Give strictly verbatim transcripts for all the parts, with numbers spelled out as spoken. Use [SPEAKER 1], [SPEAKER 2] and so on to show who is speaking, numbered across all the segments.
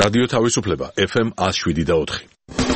[SPEAKER 1] რადიო თავისუფლება ეფ ემ one oh seven და four.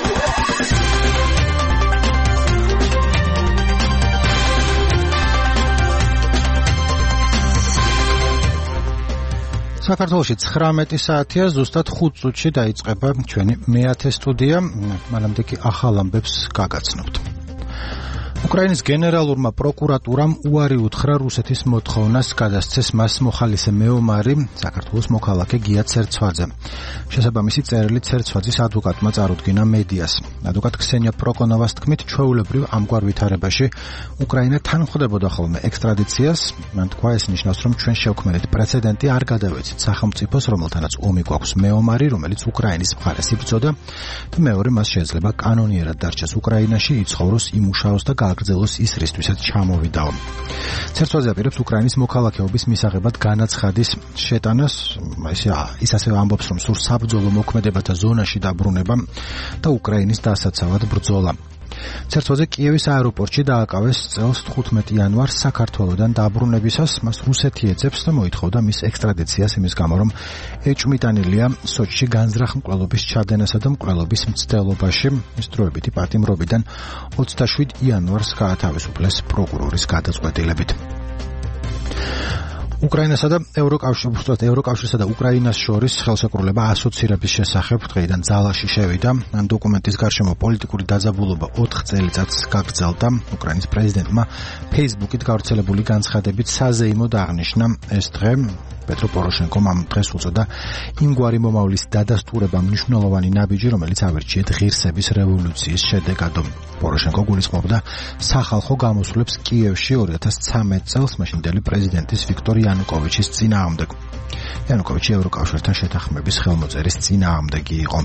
[SPEAKER 2] საქართველოში ცხრამეტი საათია, ზუსტად ხუთ წუთში დაიწყება ჩვენი მეათე სტუდია, მანამდე კი ახალ ამბებს გაგაცნობთ. უკრაინის გენერალურმა პროკურატურამ უარი უთხრა რუსეთის მოთხოვნას გადასცეს მას მოხალისე მეომარი საქართველოს მოქალაქე გია ცერცვაძე. შესაბამისი წერილი ცერცვაძის ადვოკატმა წარუდგინა მედიას. ადვოკატ ქსენია პროკონოვას თქმით, ჩვეულებრივ ამგვარ ვითარებაში უკრაინა თან ხვდებოდა ხოლმე ექსტრადიციას. მან თქვა, ეს ნიშნავს, რომ ჩვენ შევქმნით პრეცედენტი არ გადავეცით სახელმწიფოს, რომელთანაც ომი გვაქვს მეომარი, რომელიც უკრაინის მხარეს იბრძოდა და მეორე მას შეიძლება კანონიერად დარჩეს უკრაინაში, იცხოვროს, იმუშაოს და გააგრძელოს ის რისთვისაც ჩამოვიდაო. ცერცვაძე აპირებს უკრაინის მოქალაქეობის მისაღებად განაცხადის შეტანას, ის ასევე ამბობს, რომ სურს საბრძოლო მოქმედებათა ზონაში დაბრუნება და უკრაინის დასაცავად ბრძოლა. ცერცვაძე კიევის აეროპორტში დააკავეს წელს თხუთმეტი იანვარს საქართველოდან დაბრუნებისას, მას რუსეთი ეძებს და მოითხოვდა მის ექსტრადიციას იმის გამო, რომ ეჭვმიტანილია სოჩში განზრახ მკვლელობის ჩადენასა და მკვლელობის მცდელობაში. ის დროებითი პატიმრობიდან ოცდაშვიდ იანვარს გაათავისუფლეს პროკურორის გადაწყვეტილებით. უკრაინასა და ევროკავშირსა და უკრაინას შორის ხელშეკრულება ასოცირების შესახებ დღეიდან ძალაში შევიდა. ამ დოკუმენტის გარშემო პოლიტიკური დაძაბულობა ოთხ წელიწადს გაგრძელდა. უკრაინის პრეზიდენტმა ფეისბუქით გავრცელებული განცხადებით საზეიმოდ აღნიშნა ეს დღე. პეტრო პოროშენკომ ამ დღეს უწოდა იმგვარი მომავლის დადასტურება მნიშვნელოვანი ნაბიჯი, რომელიც ავირჩიეთ ღირსების რევოლუციის შედეგადო. პოროშენკო გულისხმობდა სახალხო გამოსვლებს კიევში ორი ათას ცხრამეტ წელს მაშინდელი პრეზიდენტის ვიქტორ იანუკოვიჩის წინააღმდეგ. იანუკოვიჩი ევროკავშირთან შეთანხმების ხელმოწერის წინააღმდეგი იყო.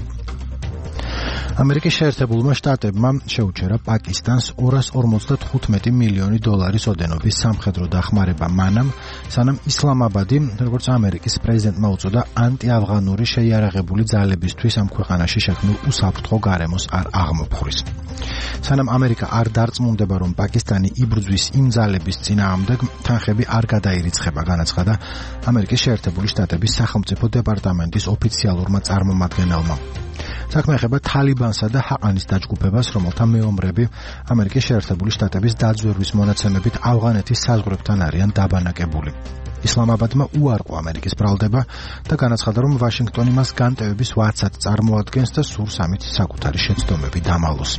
[SPEAKER 2] ამერიკის შეერთებულმა შტატებმა შეუჩერა პაკისტანს ორას ორმოცდათხუთმეტი მილიონი დოლარის ოდენობის სამხედრო დახმარება მანამ, სანამ ისლამაბადი, როგორც ამერიკის პრეზიდენტმა უწოდა, ანტიაფღანური შეიარაღებული ძალებისთვის ამ ქვეყანაში შექმნილ უსაფრთხო გარემოს არ აღმოფხრის. სანამ ამერიკა არ დარწმუნდება, რომ პაკისტანი იბრძვის იმ ძალების წინააღმდეგ, თანხები არ გადაირიცხება, განაცხადა ამერიკის შეერთებული შტატების სახელმწიფო დეპარტამენტის ოფიციალურმა წარმომადგენელმა. საქმე ეხება თალიბანსა და ჰაყანის დაჯგუფებას, რომელთა მეომრები ამერიკის შეერთებული შტატების დაძვერვის მონაცემებით ავღანეთის საზღვრებთან არიან დაბანაკებული. ისლამაბადმა უარყო ამერიკის ბრალდება და განაცხადა, რომ ვაშინგტონი მას განტევების ვაცად წარმოადგენს და სურს ამით საკუთარი შეცდომები დამალოს.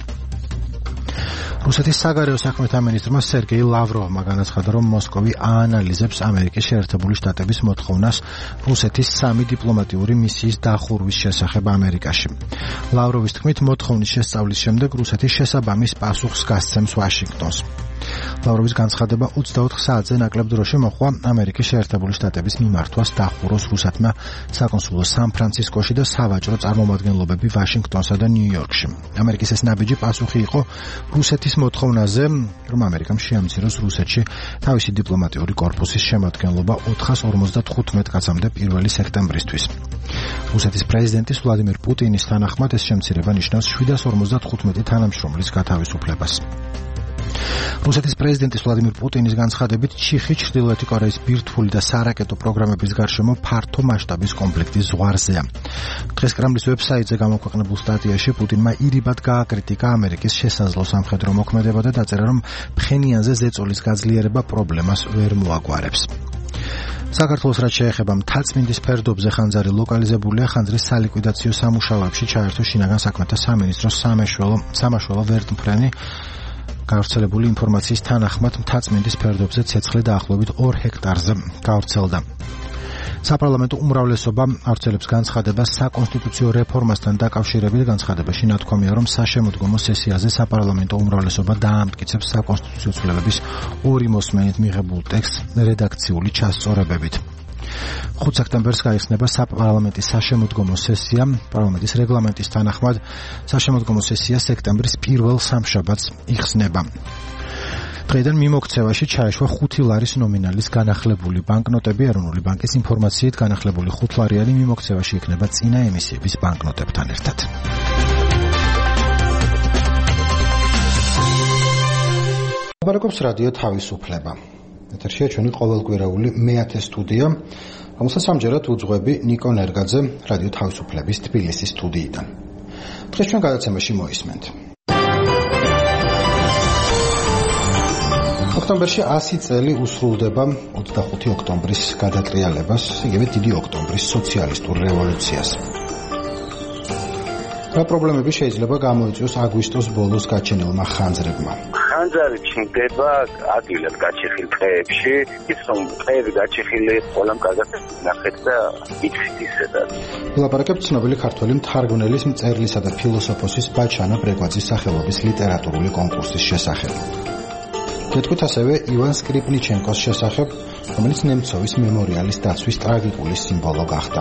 [SPEAKER 2] რუსეთის საგარეო საქმეთა მინისტრმა სერგეი ლავროვმა განაცხადა, რომ მოსკოვი აანალიზებს ამერიკის შეერთებული შტატების მოთხოვნას რუსეთის სამი დიპლომატიური მისიის დახურვის შესახებ ამერიკაში. ლავროვის თქმით, მოთხოვნის შესწავლის შემდეგ რუსეთი შესაბამის პასუხს გასცემს ვაშინგტონს. ლავროვის განცხადება ოცდაოთხ საათზე ნაკლებ დროში მოჰყვა ამერიკის შეერთებული შტატების მიმართვას დახუროს რუსეთმა საკონსულო სან-ფრანცისკოში და სავაჭრო წარმომადგენლობები ვაშინგტონსა და ნიუ-იორკში. ამერიკის ეს ნაბიჯი პასუხი იყო რუსეთის მოთხოვნაზე, რომ ამერიკამ შეამციროს რუსეთში თავისი დიპლომატიური კორპუსის შემადგენლობა ოთხას ორმოცდათხუთმეტ კაცამდე პირველი სექტემბრისთვის. რუსეთის პრეზიდენტის ვლადიმირ პუტინის თანახმად ეს შემცირება ნიშნავს შვიდას ორმოცდათხუთმეტი თანამშრომლის გათავისუფლებას. რუსეთის პრეზიდენტის ვლადიმირ პუტინის განცხადებით, ჩიხი ჩრდილოეთი კორეის ბირთვული და სარაკეტო პროგრამების გარშემო ფართო მასშტაბის კონფლიქტის ზღვარზეა. დღეს კრემლის ვებსაიტზე გამოქვეყნებულ სტატიაში პუტინმა ირიბად გააკრიტიკა ამერიკის შესაძლო სამხედრო მოქმედება და დაწერა, რომ ფხენიანზე ზეწოლის გაძლიერება პრობლემას ვერ მოაგვარებს. საქართველოს რაც შეეხება მთაწმინდის ფერდობზე ხანძარი ლოკალიზებულია, ხანძრის სალიკვიდაციო სამუშაოებში ჩაერთო შინაგან საქმეთა სამინისტროს სამაშველო ვერტმფრენი. გავრცელებული ინფორმაციის თანახმად მთაწმინდის ფერდობზე ცეცხლი დაახლოებით ორ ჰექტარზე გავრცელდა. საპარლამენტო უმრავლესობა ავრცელებს განცხადებას საკონსტიტუციო რეფორმასთან დაკავშირებით. განცხადებაში ნათქვამია, რომ საშემოდგომო სესიაზე საპარლამენტო უმრავლესობა დაამტკიცებს საკონსტიტუციო ცვლილებების ორი მოსმენით მიღებულ ტექსტს რედაქციული ჩასწორებებით. ხუთ სექტემბერს გაიხსნება საპარლამენტის საშემოდგომო სესია. პარლამენტის რეგლამენტის თანახმად საშემოდგომო სესია სექტემბრის პირველ სამშაბათს იხსნება. დღეიდან მიმოქცევაში ჩაეშვა ხუთი ლარის ნომინალის განახლებული ბანკნოტები. ეროვნული ბანკის ინფორმაციით განახლებული ხუთლარიანი მიმოქცევაში იქნება წინა ემისიების ბანკნოტებთან ერთად. ლაპარაკობს რადიო თავისუფლება. ეთერშია ჩვენი ყოველკვირეული მეათე სტუდია. რომელსაც ამჯერად უძღვები ნიკო ნერგაძე რადიო თავისუფლების თბილისის სტუდიიდან. დღეს ჩვენ გადაცემაში მოისმენთ. ოქტომბერში ასი წელი უსრულდება ოცდახუთი ოქტომბრის გადატრიალებას, იგივე დიდი ოქტომბრის სოციალისტურ რევოლუციას. რა პრობლემები შეიძლება გამოიწვიოს აგვისტოს ბოლოს გაჩენილმა ხანძრებმა?
[SPEAKER 3] ხანძარი ჩნდება ადვილად გაჩეხილ ტყეებში, ის რომ ტყეები გაჩეხილი ყველამ კარგად ნახეთ და იცით ისედაც.
[SPEAKER 2] ვილაპარაკებთ ცნობილი ქართველი მთარგმნელის, მწერლისა და ფილოსოფოსის ბაჩანა ბრეგვაძის სახელობის ლიტერატურული კონკურსის შესახებ. გეტყვით ასევე ივან სკრიპნიჩენკოს შესახებ, რომელიც ნემცოვის მემორიალის დაცვის ტრაგიკული სიმბოლო გახდა.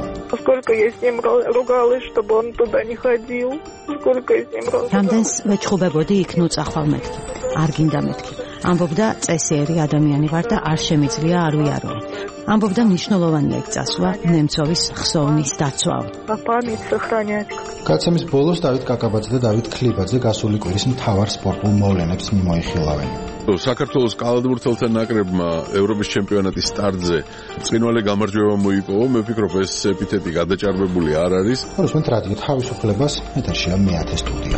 [SPEAKER 4] რამდენს ვეჩხუბებოდი იქ ნუწახვალ მეთქი, არ გინდა მეთქი. ამბობდა წესიერი ადამიანი ვარ და არ შემიძლია არ ვიარო. ამბობდა მნიშვნელოვანია იქ წასვლა, ნემცოვის ხსოვნის დაცვა.
[SPEAKER 2] გადაცემის ბოლოს დავით კაკაბაძე და დავით ქლიბაძე გასული კვირის მთავარ სპორტულ მოვლენებს მიმოიხილავენ.
[SPEAKER 1] საქართველოს კალათბურთელთა ნაკრებმა ევროპის ჩემპიონატის სტარტზე ბრწყინვალე გამარჯვება მოიპოვა. მე ვფიქრობ, ეს ეპითეტი გადაჭარბებული არ არის.
[SPEAKER 2] მოსმენთ რადიო თავისუფლებას, ეთერშია მეათე სტუდია.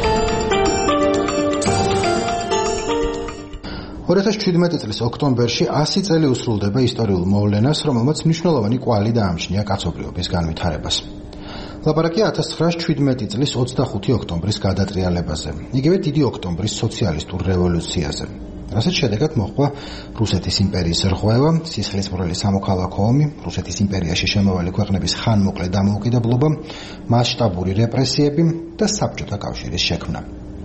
[SPEAKER 2] ორი ათას შვიდმეტი წლის ოქტომბერში ასი წელი უსრულდება ისტორიულ მოვლენას, რომელმაც მნიშვნელოვანი კვალი დაამჩნია კაცობრიობის განვითარებას. ლაპარაკია ათას ცხრაასი შვიდმეტი წლის ოცდახუთი ოქტომბრის გადატრიალებაზე, იგივე დიდი ოქტომბრის სოციალისტურ რევოლუციაზე, რასაც შედეგად მოჰყვა რუსეთის იმპერიის რღვევა, სისხლისმღვრელი სამოქალაქო ომი, რუსეთის იმპერიაში შემავალი ქვეყნების ხანმოკლე დამოუკიდებლობა, მასშტაბური რეპრესიები და საბჭოთა კავშირის შექმნა.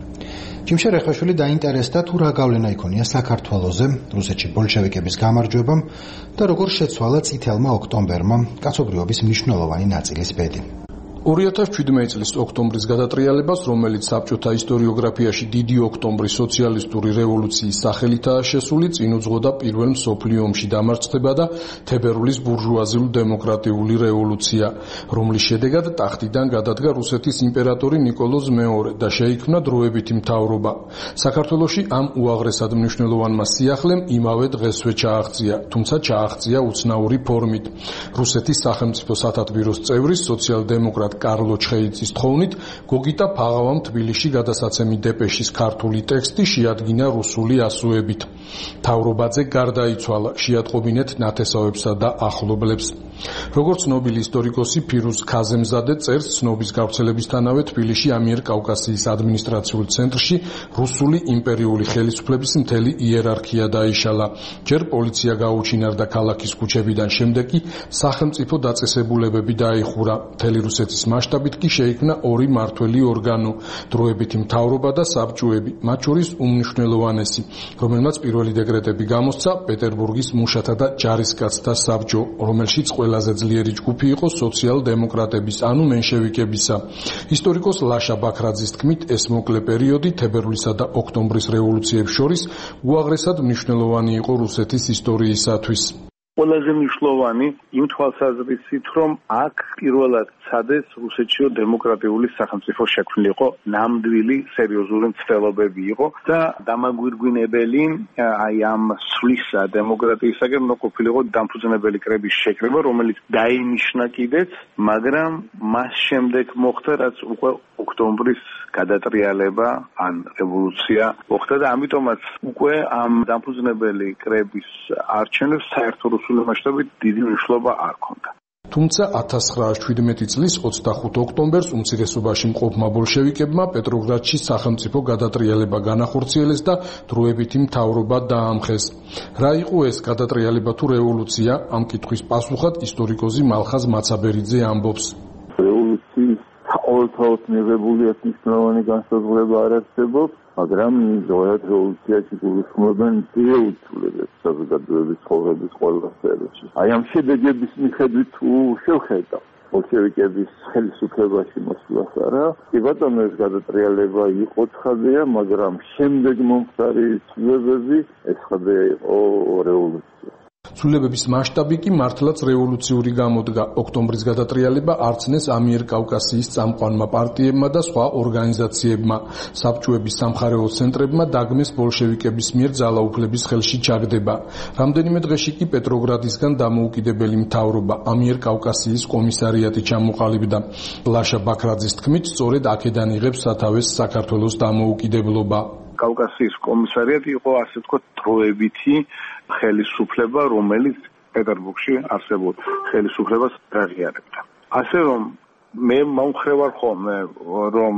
[SPEAKER 2] ჯიმშე რეხაშვილი დაინტერესდა თუ რა გავლენა იქონია საქართველოზე რუსეთში ბოლშევიკების გამარჯვებამ და როგორ შეცვალა წითელმა ოქტომბერმა კაცობრიობის მნიშვნელოვანი ნაწილის ბედი.
[SPEAKER 5] ორი ათას შვიდმეტი წლის ოქტომბრის გადატრიალებას, რომელიც საბჭოთა ისტორიოგრაფიაში დიდი ოქტომბრის სოციალისტური რევოლუციის სახელითაა შესული, წინ უძღოდა პირველ მსოფლიო ომში დამარცხება და თებერვლის ბურჟუაზიულ-დემოკრატიული რევოლუცია, რომლის შედეგად ტახტიდან გადადგა რუსეთის იმპერატორი ნიკოლოზ მეორე და შეიქმნა დროებითი მთავრობა. საქართველოში ამ უაღრესად მნიშვნელოვანმა სიახლემ იმავე დღესვე ჩააღწია, თუმცა ჩააღწია უცნაური ფორმით. რუსეთის სახელმწიფო სათათბიროს წევრის სოციალ-დემოკრატ კარლო ჩხეიძის თხოვნით, გოგიტა ფაღავამ თბილისში გადასაცემი დეპეშის ქართული ტექსტი შეადგინა რუსული ასოებით. მთავრობაზე გარდაიცვალა, შეატყობინეთ ნათესავებსა და ახლობლებს. როგორც ცნობილი ისტორიკოსი ფირუზ ქაზემზადე წერს, ცნობის გავრცელებისთანავე თბილისში ამიერკავკასიის ადმინისტრაციულ ცენტრში რუსული იმპერიული ხელისუფლების მთელი იერარქია დაიშალა. ჯერ პოლიცია გაუჩინარდა ქალაქის ქუჩებიდან, შემდეგ კი სახელმწიფო დაწესებულებები დაიხურა. მთელი რუსეთის მასშტაბით კი შეიქმნა ორი მართველი ორგანო, დროებითი მთავრობა და საბჭოები, მათ შორის უმნიშვნელოვანესი, რომელმაც პირველი დეკრეტები გამოსცა პეტერბურგის მუშათა და ჯარისკაცთა საბჭო, რომელშიც ყველაზე ძლიერი ჯგუფი იყო სოციალ-დემოკრატების, ანუ მენშევიკებისა. ისტორიკოს ლაშა ბაქრაძის თქმით, ეს მოკლე პერიოდი თებერვლისა და ოქტომბრის რევოლუციებს შორის უაღრესად მნიშვნელოვანი იყო რუსეთის ისტორიისათვის.
[SPEAKER 6] ყველაზე მნიშვნელოვანი იმ თვალსაზრისით, რომ აქ პირველად ცადეს რუსეთში დემოკრატიული სახელმწიფო შექმნილიყო, ნამდვილი სერიოზული მცდელობები იყო და დამაგვირგვინებელი აი ამ სვლისა დემოკრატიისაგან ყოფილიყო დამფუძნებელი კრების შეკრება, რომელიც დაინიშნა კიდეც, მაგრამ მას შემდეგ მოხდა, რაც უკვე ოქტომბრის გადატრიალება, ან რევოლუცია მოხდა და ამიტომაც უკვე ამ დამფუძნებელი კრების არჩევნებს საერთო რუსული მასშტაბით დიდი მნიშვნელობა არ ჰქონდა.
[SPEAKER 5] თუმცა ათას ცხრაასი შვიდმეტი წლის ოცდახუთი ოქტომბერს უმცირესობაში მყოფმა ბოლშევიკებმა პეტროგრადში სახელმწიფო გადატრიალება განახორციელეს და დროებითი მთავრობა დაამხეს. რა იყო ეს გადატრიალება თუ რევოლუცია? ამ კითხვის პასუხად ისტორიკოსი მალხაზ მაცაბერიძე ამბობს.
[SPEAKER 7] რევოლუციის ყოველთაოდ მიღებული მნიშვნელოვანი განსაზღვრება არ არსებობს, მაგრამ ზოგადად რევოლუციაში გულისხმობენ ძლიერ ცვლილებებს საზოგადოების ცხოვრების ყველა სფეროში. აი ამ შედეგების მიხედვით თუ შევხედავ ბოლშევიკების ხელისუფლებაში მოსვლას არა, კი ბატონო, ეს გადატრიალება იყო ცხადია, მაგრამ შემდეგ მომხდარი ცვლილებები ეს ცხადია იყო რევოლუცია.
[SPEAKER 5] ცვლილებების მასშტაბი კი მართლაც რევოლუციური გამოდგა. ოქტომბრის გადატრიალება არცნეს ამიერკავკასიის წამყვანმა პარტიებმა და სხვა ორგანიზაციებმა. საბჭოების სამხარეო ცენტრებმა დაგმეს ბოლშევიკების მიერ ძალაუფლების ხელში ჩაგდება. რამდენიმე დღეში კი პეტროგრადისგან დამოუკიდებელი მთავრობა ამიერკავკასიის კომისარიატი ჩამოყალიბდა. ლაშა ბაქრაძის თქმით, სწორედ აქედან იღებს სათავეს საქართველოს დამოუკიდებლობა.
[SPEAKER 6] კავკასიის კომისარიატი იყო ასე ვთქვათ დროებითი ხელისუფლება, რომელიც პეტერბურგში არსებულ ხელისუფლებას აღიარებდა. ასე რომ მე მომხრე ვარ ხოლმე, რომ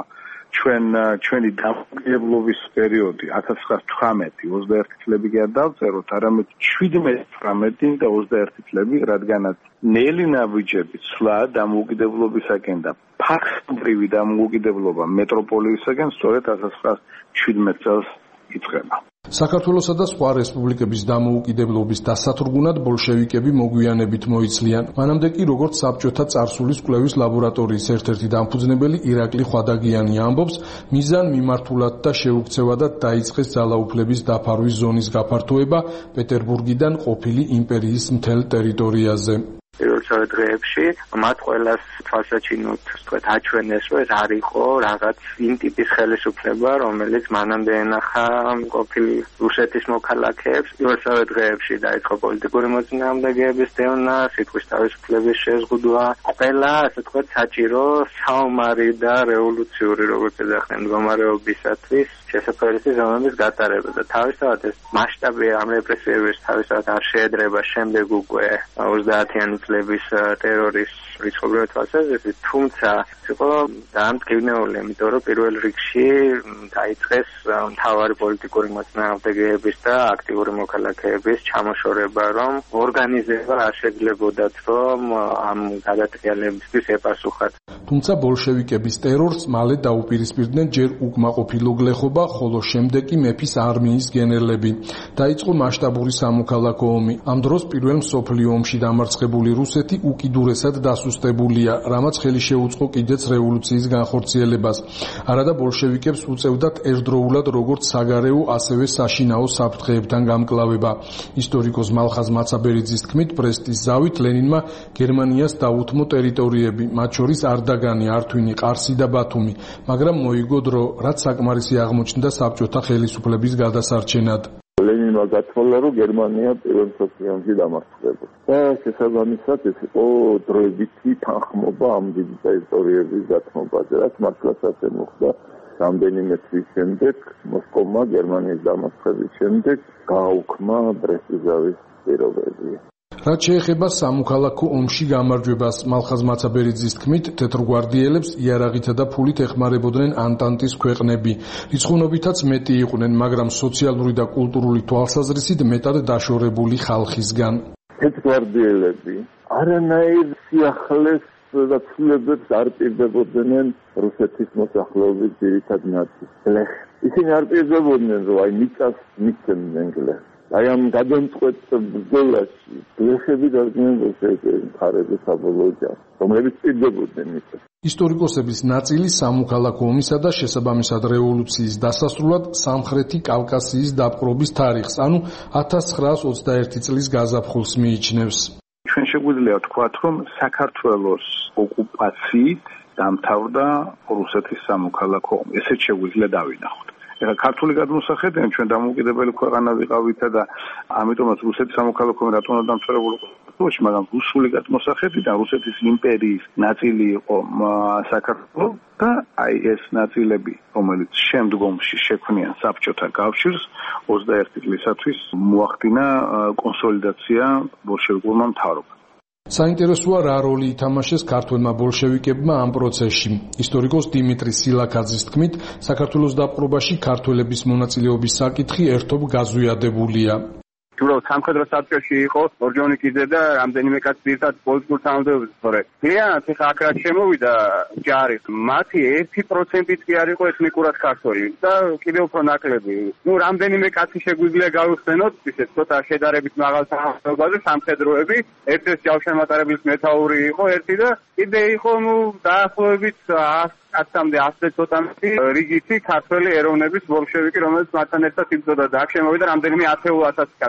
[SPEAKER 6] ჩვენ ჩვენი დამოუკიდებლობის პერიოდი ათას ცხრაასი თვრამეტი ოცდაერთი წლები კი არ დავწეროთ, არამედ შვიდმეტი თვრამეტი და ოცდაერთი წლები, რადგანაც ნელი ნაბიჯები ცვლა დამოუკიდებლობისაკენ და ფაქტობრივი დამოუკიდებლობა მეტროპოლიისაკენ სწორედ ათას ცხრაასი შვიდმეტ წელს იწყება.
[SPEAKER 5] საქართველოსა და სხვა რესპუბლიკების დამოუკიდებლობის დასათრგუნად ბოლშევიკები მოგვიანებით მოიცლიან. მანამდე კი როგორც საბჭოთა წარსულის კვლევის ლაბორატორიის ერთ-ერთი დამფუძნებელი ირაკლი ხვადაგიანი ამბობს, მიზან მიმართულად და შეუქცევადად დაიწყეს ძალაუფლების დაფარვის ზონის გაფართოება პეტერბურგიდან ყოფილი იმპერიის მთელ ტერიტორიაზე.
[SPEAKER 3] პირველ დღეებში მათ ყველას თვალსაჩინოდ ვთქვათ აჩვენეს, რომ ეს არ იყო რაღაც იმ ტიპის ხელისუფლება, რომელიც მანამდე ენახა ყოფილი რუსეთის მოქალაქეებს. პირველ დღეებში დაიწყო პოლიტიკური მოწინააღმდეგეების დევნა, სიტყვის თავისუფლების შეზღუდვა, ყველა ასე ვთქვათ საჭირო საომარი და რევოლუციური როგორც ეძახდნენ მდგომარეობისათვის შესაძლებელი ზონების გატარება და თავისთავად ეს მასშტაბი ამ რეპრესიების თავისთავად არ შეედრება შემდეგ უკვე ოცდაათიანი წლების ტერორის რიცხობრივი თვალსაზრისით, თუმცა იყო დაამტკივნეული, იმიტომ რომ პირველ რიგში დაიწყეს მთავარი პოლიტიკური მოწინააღმდეგეების და აქტიური მოქალაქეების ჩამოშორება, რომ ორგანიზება არ შეიძლებოდათ, რომ ამ გადატრიალებისთვის ეპასუხათ.
[SPEAKER 5] თუმცა ბოლშევიკების ტერორს მალე დაუპირისპირდნენ ჯერ უკმაყოფილო გლეხობა, ხოლო შემდეგ კი მეფის არმიის გენერლები. დაიწყო მასშტაბური სამოქალაქო ომი. ამ დროს პირველ მსოფლიო ომში დამარცხებული რუსეთი უკიდურესად დასუსტებულია, რამაც ხელი შეუწყო კიდეც რევოლუციის განხორციელებას. არადა ბოლშევიკებს უწევდათ ერთდროულად როგორც საგარეო, ასევე საშინაო საფრთხეებთან გამკლავება. ისტორიკოს მალხაზ მაცაბერიძის თქმით, ბრესტის ზავით ლენინმა გერმანიას დაუთმო ტერიტორიები, მათ შორის არდაგანი, ართვინი, ყარსი და ბათუმი, მაგრამ მოიგო დრო, რაც საკმარისი აღმოჩნდა საბჭოთა ხელისუფლების გადასარჩენად.
[SPEAKER 7] ლენინმა გათხოვა, რომ გერმანია პირველ მსოფლიო ომში დამარცხდა და შესაბამისად ეს იყო დროებითი თანხმობა ამ დიდი ტერიტორიების დათმობაზე, რაც მართლაც ასე მოხდა. რამდენიმე თვის შემდეგ მოსკოვმა გერმანიის დამარცხების შემდეგ გააუქმა ბრესტის ზავის პირობები.
[SPEAKER 5] რაც შეეხება სამოქალაქო ომში გამარჯვებას, მალხაზ მაცაბერიძის თქმით, თეთრგვარდიელებს იარაღითა და ფულით ეხმარებოდნენ ანტანტის ქვეყნები. რიცხოვნობითაც მეტი იყვნენ, მაგრამ სოციალური და კულტურული თვალსაზრისით მეტად დაშორებული ხალხისგან.
[SPEAKER 7] თეთრგვარდიელები არანაირ სიახლეს და ცვლილებებს არ პირდებოდნენ რუსეთის მოსახლეობის ძირითად ნაწილს. ისინი არ პირდებოდნენ, რომ აი მიწას მისცემდნენ გლეხს. აი ამ გადამწყვეტ ბრძოლაში გლეხები დადგნენ რუსეთის მხარეზე საბოლოო ჯამს, რომლებიც პირდებოდნენ მიწას.
[SPEAKER 5] ისტორიკოსების ნაწილი სამოქალაქო ომისა და შესაბამისად რევოლუციის დასასრულად სამხრეთი კავკასიის დაპყრობის თარიღს, ანუ ათას ცხრაასი ოცდაერთი წლის გაზაფხულს მიიჩნევს.
[SPEAKER 6] ჩვენ შეგვიძლია ვთქვათ, რომ საქართველოს ოკუპაციით დამთავრდა რუსეთის სამოქალაქო ომი. ესეც შეგვიძლია დავინახოთ. ეხლა ქართული გადმოსახედიდან ჩვენ დამოუკიდებელი ქვეყანა ვიყავითა და ამიტომაც რუსეთის სამოქალაქო ომი რატომ არ დამთავრებული საქართველოში, მაგრამ რუსული გადმოსახედიდან რუსეთის იმპერიის ნაწილი იყო საქართველო და აი ეს ნაწილები, რომელიც შემდგომში შექმნიან საბჭოთა კავშირს, ოცდაერთი წლისათვის მოახდინა კონსოლიდაცია ბოლშევიკურმა მთავრობამ.
[SPEAKER 5] საინტერესოა რა როლი ითამაშეს ქართველმა ბოლშევიკებმა ამ პროცესში. ისტორიკოს დიმიტრი სილაქაძის თქმით, საქართველოს დაპყრობაში ქართველების მონაწილეობის საკითხი ერთობ გაზვიადებულია.
[SPEAKER 8] უბრალოდ სამხედრო საბჭოში იყო ორჯონიკიძე და რამდენიმე კაცი ერთად პოლიტიკურ თანამდებობაზე, თორე ძალიანაც ეხა აქ რაც შემოვიდა ჯარი, მათი ერთი პროცენტიც კი არ იყო ეთნიკურად ქართველი და კიდევ უფრო ნაკლები. ნუ რამდენიმე კაცი შეგვიძლია გავიხსენოთ, ისე ცოტა შედარებით მაღალ თანამდებობაზე სამხედროები, ერთ-ერთი ჯავშანმატარებლის მეთაური იყო ერთი და კიდე იყო ნუ დაახლოებით ათამდე ასზე ცოტა რიგითი ქართველი ეროვნების ბოლშევიკი, რომელიც მათთან ერთად იბრძოდა და აქ შემოვიდა რამდენიმე ათეულ ათასი კაცი.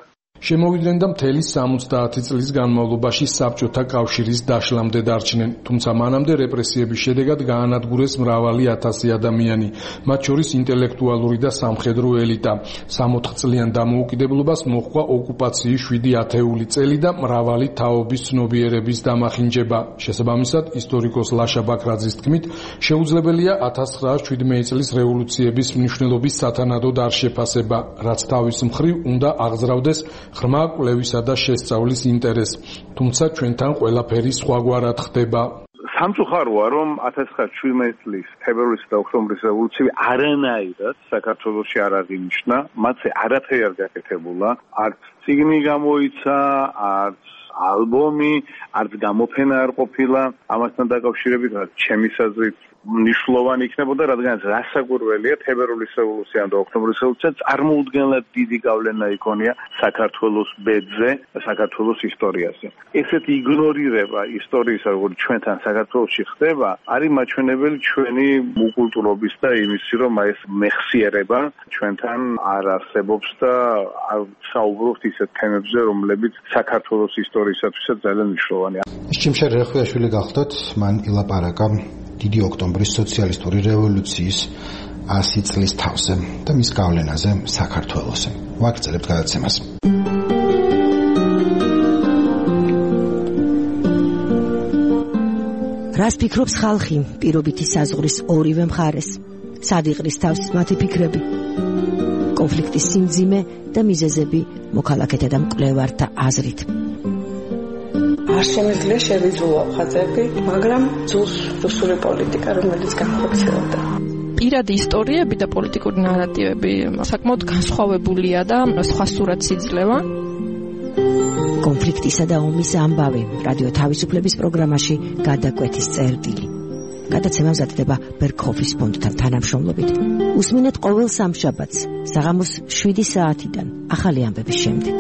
[SPEAKER 5] შემოვიდნენ და მთელი სამოცდაათი წლის განმავლობაში საბჭოთა კავშირის დაშლამდე დარჩნენ, თუმცა მანამდე რეპრესიების შედეგად გაანადგურეს მრავალი ათასი ადამიანი, მათ შორის ინტელექტუალური და სამხედრო ელიტა. სამოთხ წლიან დამოუკიდებლობას მოჰყვა ოკუპაციის შვიდი ათეული წელი და მრავალი თაობის ცნობიერების დამახინჯება. შესაბამისად, ისტორიკოს ლაშა ბაქრაძის თქმით, შეუძლებელია ათას ცხრაას შვიდმეტი წლის რევოლუციების მნიშვნელობის სათანადოდ არ შეფასება, რაც თავის მხრივ უნდა აღზრდავდეს ღრმა კვლევისა და შესწავლის ინტერესს. თუმცა ჩვენთან ყველაფერი სხვაგვარად ხდება.
[SPEAKER 6] სამწუხაროა, რომ ათას ცხრაას შვიდმეტი წლის თებერვლის და ოქტომბრის რევოლუცია არანაირად საქართველოში არ აღინიშნა, მათზე არაფერი არ გაკეთებულა, არც წიგნი გამოიცა, არც ალბომი, არც გამოფენა არ ყოფილა. ამასთან დაკავშირებით, ჩემის აზრით, მნიშვნელოვანი იქნებოდა, რადგან რასაკვირველია, თებერვლის რევოლუცია და ოქტომბრის რევოლუცია წარმოუდგენლად დიდი გავლენა იქონია საქართველოს ბედზე და საქართველოს ისტორიაზე. ესეთი იგნორირება ისტორიის, როგორც ჩვენთან საქართველოში ხდება, არის მაჩვენებელი ჩვენი უკულტურობის და იმისი, რომ ეს მეხსიერება ჩვენთან არ არსებობს და არ საუბრობთ ისეთ თემებზე, რომლებიც საქართველოს ისტორიისათვისაც ძალიან მნიშვნელოვანია.
[SPEAKER 2] შიმშერ რეხუიაშვილი გახლდათ, მან ილაპარაკა დიდი ოქტომბრის სოციალისტური რევოლუციის ასი წლის თავზე და მის გავლენაზე საქართველოზე. ვაგრძელებთ გადაცემას.
[SPEAKER 9] რას ფიქრობს ხალხი პირობითი საზღვრის ორივე მხარეს? სად იყრის თავს მათი ფიქრები? კონფლიქტის სიმძიმე და მიზეზები მოქალაქეთა და მკვლევართა აზრით.
[SPEAKER 10] არ შემიძლია შევიძულო ხაზები, მაგრამ ძულს რუსული პოლიტიკა, რომელიც განხორციელდა.
[SPEAKER 11] პირადი ისტორიები და პოლიტიკური ნარატივები საკმაოდ განსხვავებულია და სხვა სურათს იძლევა.
[SPEAKER 9] კონფლიქტისა და ომის ამბავი რადიო თავისუფლების პროგრამაში გადაკვეთის წერტილი. გადაცემა მზადდება ბერქოფის ფონდთან თანამშრომლობით. უსმინეთ ყოველ სამშაბათს საღამოს შვიდი საათიდან ახალი ამბების შემდეგ.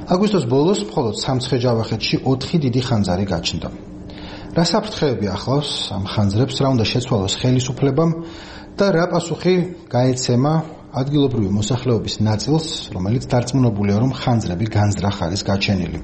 [SPEAKER 2] აგვისტოს ბოლოს მხოლოდ სამცხე-ჯავახეთში ოთხი დიდი ხანძარი გაჩნდა. რა საფრთხეები ახლავს ამ ხანძრებს, რა უნდა შეცვალოს ხელისუფლებამ და რა პასუხი გაეცემა ადგილობრივი მოსახლეობის ნაწილს, რომელიც დარწმუნებულია, რომ ხანძრები განზრახ არის გაჩენილი.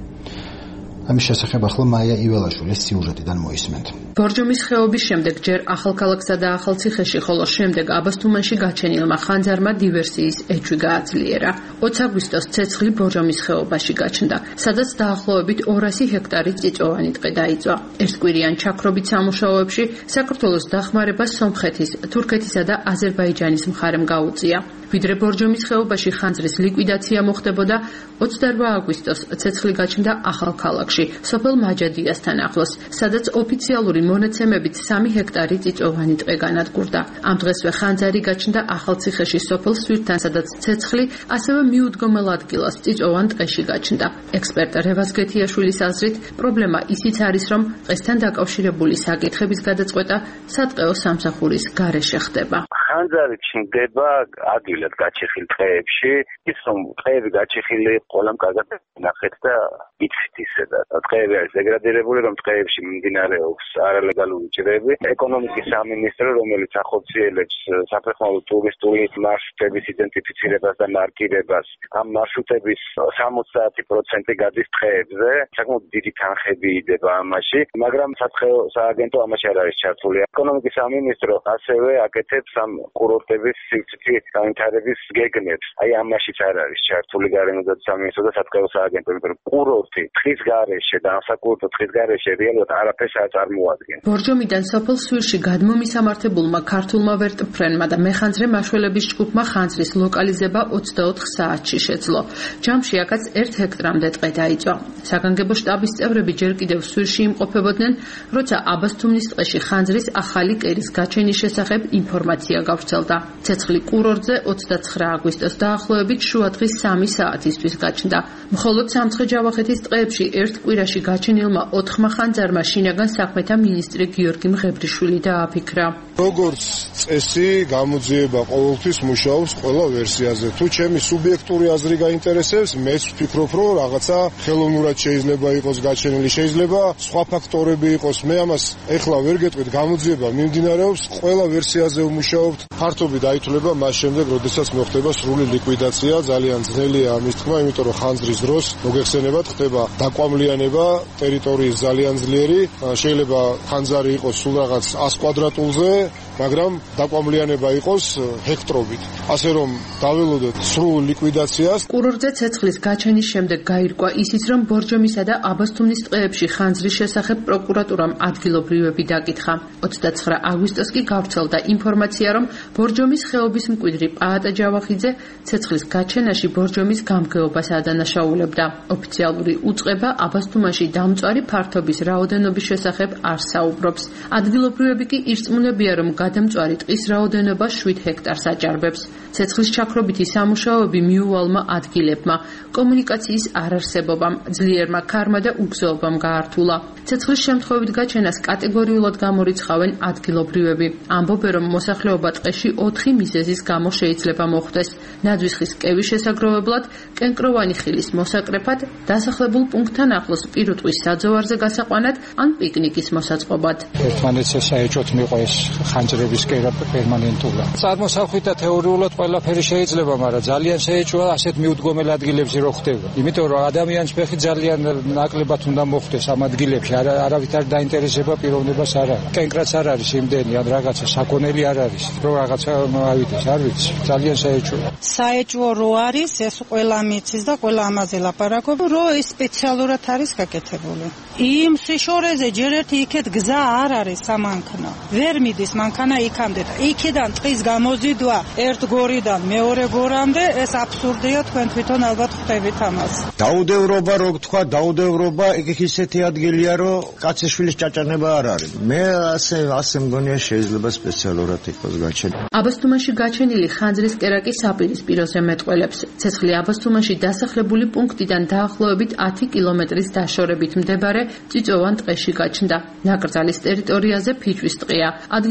[SPEAKER 2] ამის შესახებ ახლა მაია იველაშვილის სიუჟეტიდან მოისმენთ.
[SPEAKER 12] ბორჯომის ხეობის შემდეგ ჯერ ახალქალაქსა და ახალციხეში, ხოლო შემდეგ აბასთუმანში გაჩენილმა ხანძარმა დივერსიის ეჭვი გააძლიერა. ოცი აგვისტოს ცეცხლი ბორჯომის ხეობაში გაჩნდა, სადაც დაახლოებით ორასი ჰექტარი წიწვოვანი ტყე დაიწვა. ერთკვირიან ჩაქრობით სამუშაოებში საქართველოს დახმარება სომხეთის, თურქეთისა და აზერბაიჯანის მხარემ გაუწია. ვიდრე ბორჯომის ხეობაში ხანძრის ლიკვიდაცია მოხდებოდა, ოცდაორმა აგვისტოს ცეცხლი გაჩნდა ახალქალაქში, სოფელ მაჯადიასთან ახლოს, სადაც ოფიციალური მონაცემებით სამი ჰექტარი წიწვოვანი ტყე განადგურდა. ამ დღესვე ხანძარი გაჩნდა ახალციხეში სოფელ სვირთან, სადაც ცეცხლი ასევე მიუდგომელ ადგილას წიწვოვან ტყეში გაჩნდა. ექსპერტ რევაზ გეთიაშვილის აზრით, პრობლემა ისიც არის, რომ ტყესთან დაკავშირებული საკითხების გადაწყვეტა სატყეო სამსახურის გარეშე ხდება.
[SPEAKER 13] ხანძარი ჩნდება ადგილად გაჩეხილ ტყეებში, ის რომ ტყეები გაჩეხილი ყველამ კარგად ნახეთ და იცით ისე და ტყეები არის დეგრადირებული, რომ ტყეებში მიმდინარეობს არალეგალური ჭრები. ეკონომიკის სამინისტრო, რომელიც ახორციელებს საფეხმავლო ტურისტული მარშრუტების იდენტიფიცირებას და მარკირებას, ამ მარშრუტების სამოცდაათი პროცენტი გადის ტყეებზე, საკმაოდ დიდი თანხები იდება ამაში, მაგრამ საცხეო სააგენტო ამაში არ არის ჩართული. ეკონომიკის სამინისტრო ასევე აკეთებს ამ კურორტების სივრცითი განვითარების გეგმებს. აი ამაშიც არ არის ჩართული გარემოდაცვის სამინისტრო და საცხეო სააგენტო, იმიტომ რომ კურორტი ტყის გარეშე და საკურორტო ტყის გარეშე რეალურად არაფერს არ წარმოადგენს.
[SPEAKER 12] ბორჯომიდან სოფელ სვირში გადმომისამართებულმა ქართულმა ვერტმფრენმა და მეხანძრე მაშველების ჯგუფმა ხანძრის ლოკალიზება ოცდაოთხ საათში შეძლო. ჯამში აქაც ერთ ჰექტრამდე ტყე დაიწვა. საგანგებო შტაბის წევრები ჯერ კიდევ სვირში იმყოფებოდნენ, როცა აბასთუმნის ტყეში ხანძრის ახალი კერის გაჩენის შესახებ ინფორმაცია გავრცელდა. ცეცხლი კურორტზე ოცდაცხრა აგვისტოს დაახლოებით შუადღის სამი საათისთვის გაჩნდა. მხოლოდ სამცხე-ჯავახეთის ტყეებში ერთ კვირაში გაჩენილმა ოთხმა ხანძარმა შინაგან საქმეთა მინისტრი გიორგი მღებრიშვილი დააფიქრა.
[SPEAKER 14] როგორც წესი, გამოძიება ყოველთვის მუშაობს ყველა ვერსიაზე. თუ ჩემი სუბიექტური აზრი გაინტერესებს, მეც ვფიქრობ, რომ რაღაცა ხელოვნურად შეიძლება იყოს გაჩენილი, შეიძლება სხვა ფაქტორები იყოს. მე ამას ეხლა ვერ გეტყვით, გამოძიება მიმდინარეობს, ყველა ვერსიაზე ვმუშაობთ. ფართობი დაითვლება მას შემდეგ, როდესაც მოხდება სრული ლიკვიდაცია, ძალიან ძნელია ამის თქმა, იმიტომ რომ ხანძრის დროს მოგეხსენებათ, ხდება დაკვამლიანება, ტერიტორიის ძალიან ძლიერი, შეიძლება ხანძარი იყოს სულ რაღაც ას კვადრატულზე, მაგრამ დაკვამლიანება იყოს ჰექტრობით. ასე რომ დაველოდოთ სრულ ლიკვიდაციას.
[SPEAKER 12] კურორტზე ცეცხლის გაჩენის შემდეგ გაირკვა ისიც, რომ ბორჯომისა და აბასთუმნის ტყეებში ხანძრის შესახებ პროკურატურამ ადგილობრივები დაკითხა. ოცდაცხრა აგვისტოს კი გავრცელდა ინფორმაცია, რომ ბორჯომის ხეობის მკვიდრი პაატა ჯავახიძე ცეცხლის გაჩენაში ბორჯომის გამგეობას ადანაშაულებდა. ოფიციალური უწყება აბასთუმანში დამწვარი ფართობის რაოდენობის შესახებ არ საუბრობს. ადგილობრივები კი ირწმუნებია, რომ გადამწვარი ტყის რაოდენობა შვიდ ჰექტარს აჭარბებს. ცეცხლის ჩაქრობითი სამუშაოები მიუვალმა ადგილებმა, კომუნიკაციის არარსებობამ, ძლიერმა ქარმა და უგზოობამ გაართულა. ცეცხლის შემთხვევით გაჩენას კატეგორიულად გამორიცხავენ ადგილობრივები. ამბობენ, რომ მოსახლეობა ტყეში ოთხი მიზეზის გამო შეიძლება მოხვდეს: ნაძვის ხის კევის შესაგროვებლად, კენკროვანი ხილის მოსაკრეფად, დასახლებულ პუნქტთან ახლოს პირუტყვის საძოვარზე გასაყვანად ან პიკნიკის მოსაწყობად.
[SPEAKER 15] ერთმანეთს საეჭვოდ მიყვეს ხანძრების კერა პერმანენტულად. წარმოსახვით და თეორიულად ყველაფერი შეიძლება, მაგრამ ძალიან შეეჭვა ასეთ მიუდგომელ ადგილებში რო ხდება. იმიტომ რომ ადამიანს ფეხი ძალიან ნაკლებად უნდა მოხვდეს ამ ადგილებში, არავითარ დაინტერესება პიროვნებას არ არის. კენკრაც არ არის იმდენი, ან რაღაცა საქონელი არ არის. რო რაღაცა ავიდეს, არ ვიცი, ძალიან შეეჭვა.
[SPEAKER 16] საეჭვო რო არის, ეს ყველა მიცის და ყველა ამაზე ლაპარაკობ, რომ ეს სპეციალურად არის გაკეთებული. იმ სიშორეზე ჯერ ერთი იქეთ გზა არ არის სამანქანო. ვერ მიდის მანქანა იქამდე და იქიდან ტყის გამოზიდვა ერთ გორიდან მეორე გორამდე ეს აბსურდია, თქვენ თვითონ ალბათ ხვდებით ამას.
[SPEAKER 17] დაუდევრობა რო თქვა, დაუდევრობა იქ ისეთი ადგილია, რომ კაციშვილის ჭაჭანება არ არის. მე ასე ასე მგონია შეიძლება სპეციალურად იყოს გაჩენილი.
[SPEAKER 12] აბასთუმანში გაჩენილი ხანძრის კერაკი საპირისპიროზე მეტყველებს. ცეცხლი აბასთუმანში დასახლებული პუნქტიდან დაახლოებით ათი კილომეტრის დაშორებით მდებარე წიწვოვან ტყეში გაჩნდა. ნაკრძალის ტერიტორიაზე ფიჭვის ტყეა. ადგილობრივი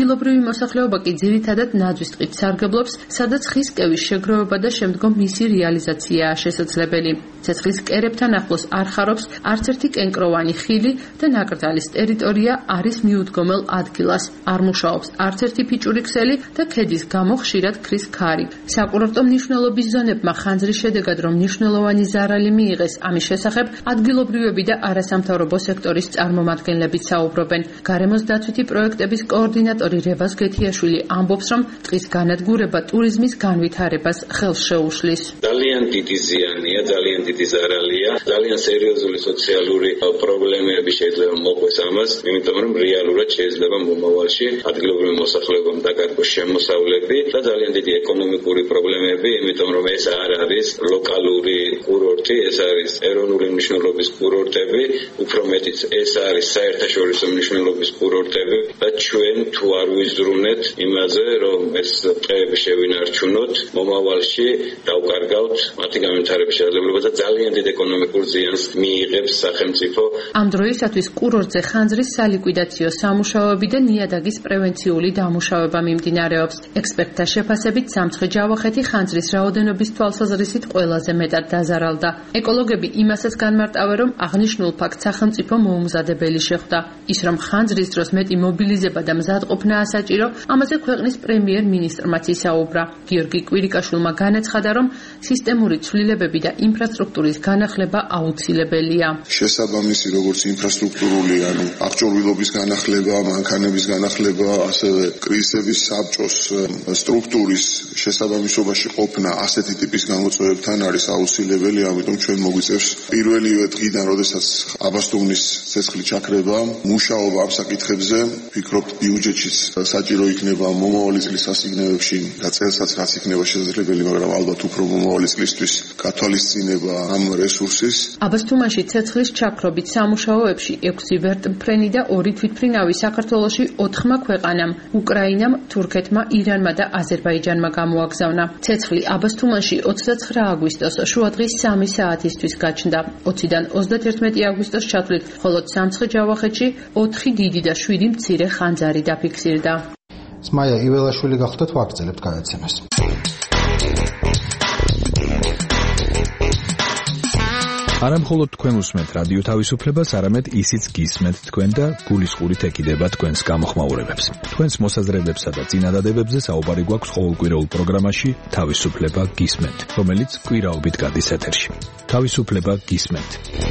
[SPEAKER 12] მოსახლეობა კი ძირითადად ნაძვის ტყით სარგებლობს, სადაც ხის კევის შეგროვება და შემდგომ მისი რეალიზაციაა შესაძლებელი. ცეცხლის კერებთან ახლოს არ ხარობს არც ერთი კენკროვანი ხილი და ნაკრძალის ტერიტორია არის მიუდგომელ ადგილას. არ მუშაობს არც ერთი ფიჭური ქსელი და ქედის გამო ხშირად ქრის ქარი. საკურორტო მნიშვნელობის ზონებმა ხანძრის შედეგად რომ მნიშვნელოვანი ზარალი მიიღეს, ამის შესახებ ადგილობრივები და არასამთავრობო სექტორის წარმომადგენლებით საუბრობენ. გარემოს დაცვითი პროექტების კოორდინატორი რევაზ გეთიაშვილი ამბობს, რომ ტყის განადგურება ტურიზმის განვითარებას ხელს შეუშლის.
[SPEAKER 18] ძალიან დიდი ზიანია, ძალიან დიდი ზარალია, ძალიან სერიოზული სოციალური პრობლემები შეიძლება მოყვეს ამას, იმიტომ რომ რეალურად შეიძლება მომავალში ადგილობრივი მოსახლეობამ დაკარგოს შემოსავლები და ძალიან დიდი ეკონომიკური პრობლემები, იმიტომ რომ ეს არ არის ლოკალური კურორტი, ეს არის ეროვნული მნიშვნელობის კურორტები, უფრო მეტიც ეს არის საერთაშორისო მნიშვნელობის კურორტები და ჩვენ თუ არ ვიზრუნეთ იმაზე, რომ ეს ტყეები შევინარჩუნოთ, მომავალში დავკარგავთ მათი განვითარების შესაძლებლობა და ძალიან დიდ ეკონომიკურ ზიანს მიიღებს სახელმწიფო.
[SPEAKER 12] ამ დროისათვის კურორტზე ხანძრის სალიკვიდაციო სამუშაოები და ნიადაგის პრევენციული დამუშავება მიმდინარეობს. ექსპერტთა შეფასებით სამცხე-ჯავახეთი ხანძრის რაოდენობის თვალსაზრისით ყველაზე მეტად დაზარალდა. ეკოლოგები იმასაც განმარტავენ, რომ აღნიშნულ ფაქტს სახელმწიფო მოუმზადებელი შეხვდა. ის რომ ხანძრის დროს მეტი მობილიზება და მზადყოფნაა საჭირო, ამაზე ქვეყნის პრემიერ-მინისტრმაც ისაუბრა. გიორგი კვირიკაშვილმა განაცხადა, რომ სისტემური ცვლილებები და ინფრასტრუქტურის განახლება აუცილებელია.
[SPEAKER 14] შესაბამისი როგორც ინფრასტრუქტურული, ანუ აღჭურვილობის განახლება, მანქანების განახლება, ასევე კრიზისების საბჭოს სტრუქტურის შესაბამისობაში ყოფნა ასეთი ტიპის გამოწვევებთან არის აუცილებელი, ამიტომ ჩვენ მოგვიწევს პირველივე დღიდან, როდესაც აბასთუმნის ცეცხლი ჩაქრება, მუშაობა ამ საკითხებზე. ვფიქრობ, ბიუჯეტშიც საჭირო იქნება მომავალი წლის სასიგნეებში და წელსაც რაც იქნება შესაძლებელი, მაგრამ ალბათ უფრო მომავალი წლისთვის გათვალისწინება ამ რესურსის.
[SPEAKER 12] აბასთუმანში ცეცხლის ჩაქრობით სამუშაოებში ექვსი ვერტმფრენი და ორი თვითმფრინავი საქართველოში ოთხმა ქვეყანამ, უკრაინამ, თურქეთმა, ირანმა და აზერბაიჯანმა გამოაგზავნა. ცეცხლი აბასთუმანში ოცდაცხრა აგვისტოს შუადღის სამი საათისთვის გაჩნდა. ოციდან ოცდაათერთმეტი აგვისტოს ჩათვლით, მხოლოდ სამცხე-ჯავახეთში ოთხი დიდი და შვიდი მცირე ხანძარი დაფიქსირდა.
[SPEAKER 2] სმაია იველაშვილი გახლდათ, ვაგრძელებთ გადაცემას.
[SPEAKER 19] არა მხოლოდ თქვენ უსმენთ რადიო თავისუფლებას, არამედ ისიც გისმენთ თქვენ და გულისყურით ეკიდება თქვენს გამოხმაურებებს. თქვენს მოსაზრებებსა და წინადადებებზე საუბარი გვაქვს ყოველკვირეულ პროგრამაში თავისუფლება გისმენთ, რომელიც კვირაობით გადის ეთერში. თავისუფლება გისმენთ.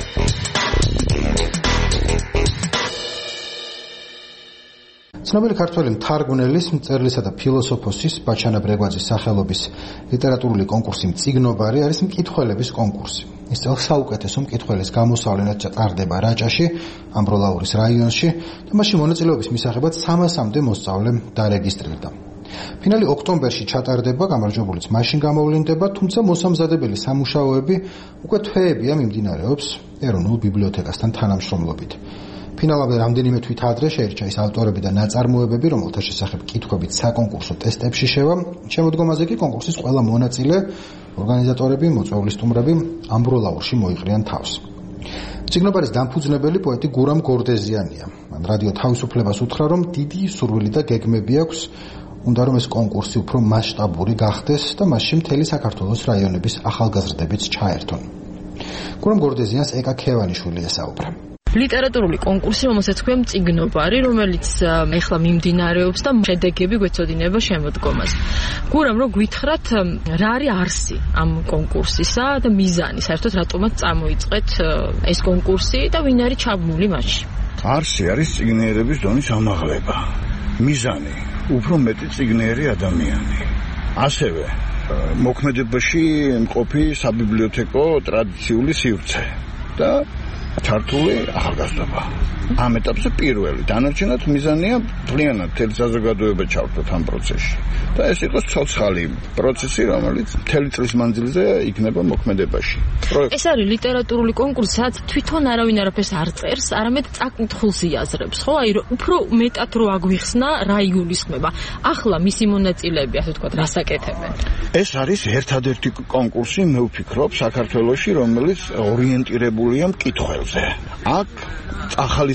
[SPEAKER 2] ცნობილი ქართველი მთარგმნელის, მწერლისა და ფილოსოფოსის ბაჩანა ბრეგვაძის სახელობის ლიტერატურული კონკურსი მწიგნობარი არის მკითხველების კონკურსი. ის წელს საუკეთესო მკითხველის გამოსავლენად ტარდება რაჭაში, ამბროლაურის რაიონში და მასში მონაწილეობის მისაღებად სამასამდე მოსწავლე დარეგისტრირდა. ფინალი ოქტომბერში ჩატარდება, გამარჯვებულიც მაშინ გამოვლინდება, თუმცა მოსამზადებელი სამუშაოები უკვე თვეებია მიმდინარეობს ეროვნულ ბიბლიოთეკასთან თანამშრომლობით. ფინალამდე რამდენიმე თვით ადრე შეირჩა ის ავტორები და ნაწარმოებები, რომელთა შესახებ კითხვებით საკონკურსო ტესტებში შევა. შემოდგომაზე კი კონკურსის ყველა მონაწილე, ორგანიზატორები, მოწვეული სტუმრები ამბროლაურში მოიყრიან თავს. მწიგნობარის დამფუძნებელი პოეტი გურამ გორდეზიანია. მან რადიო თავისუფლებას უთხრა, რომ დიდი სურვილი და გეგმები აქვს, უნდა რომ ეს კონკურსი უფრო მასშტაბური გახდეს და მასში მთელი საქართველოს რაიონების ახალგაზრდებიც ჩაერთონ. გურამ გორდეზიანს ეკა ქევანიშვილი ესაუბრა.
[SPEAKER 11] ლიტერატურული კონკურსი, რომელსაც ქვია მწიგნობარი, რომელიც ეხლა მიმდინარეობს და შედეგები გვეცოდინება შემოდგომას. გურამ, რომ გვითხრათ, რა არის არსი ამ კონკურსისა და მიზანი, საერთოდ რატომაც წამოიწყეთ ეს კონკურსი და ვინ არის ჩაბმული მასში?
[SPEAKER 20] არსი არის წიგნიერების დონის ამაღლება. მიზანი, უფრო მეტი წიგნიერი ადამიანი. ასევე მოქმედებაში მყოფი საბიბლიოთეკო ტრადიციული სივრცე და ჩართული ახალგაზრდობა. ამ ეტაპზე პირველი, დანარჩენად მიზანია მთლიანად მთელი საზოგადოება ჩავთოთ ამ პროცესში. და ეს იყოს ცოცხალი პროცესი, რომელიც მთელი წლის მანძილზე იქნება მოქმედებაში.
[SPEAKER 11] ეს არის ლიტერატურული კონკურსი, სადაც თვითონ არავინ არაფერს არ წერს, არამედ წაკითხულს იაზრებს, ხო? აი, უფრო მეტად რო აგვიხსნა რა იგულისხმება. ახლა მისი მონაწილეები, ასე ვთქვათ, რას აკეთებენ?
[SPEAKER 20] ეს არის ერთადერთი კონკურსი, მე ვფიქრობ, საქართველოში, რომელიც ორიენტირებულია მკითხველზე. აქ ახალი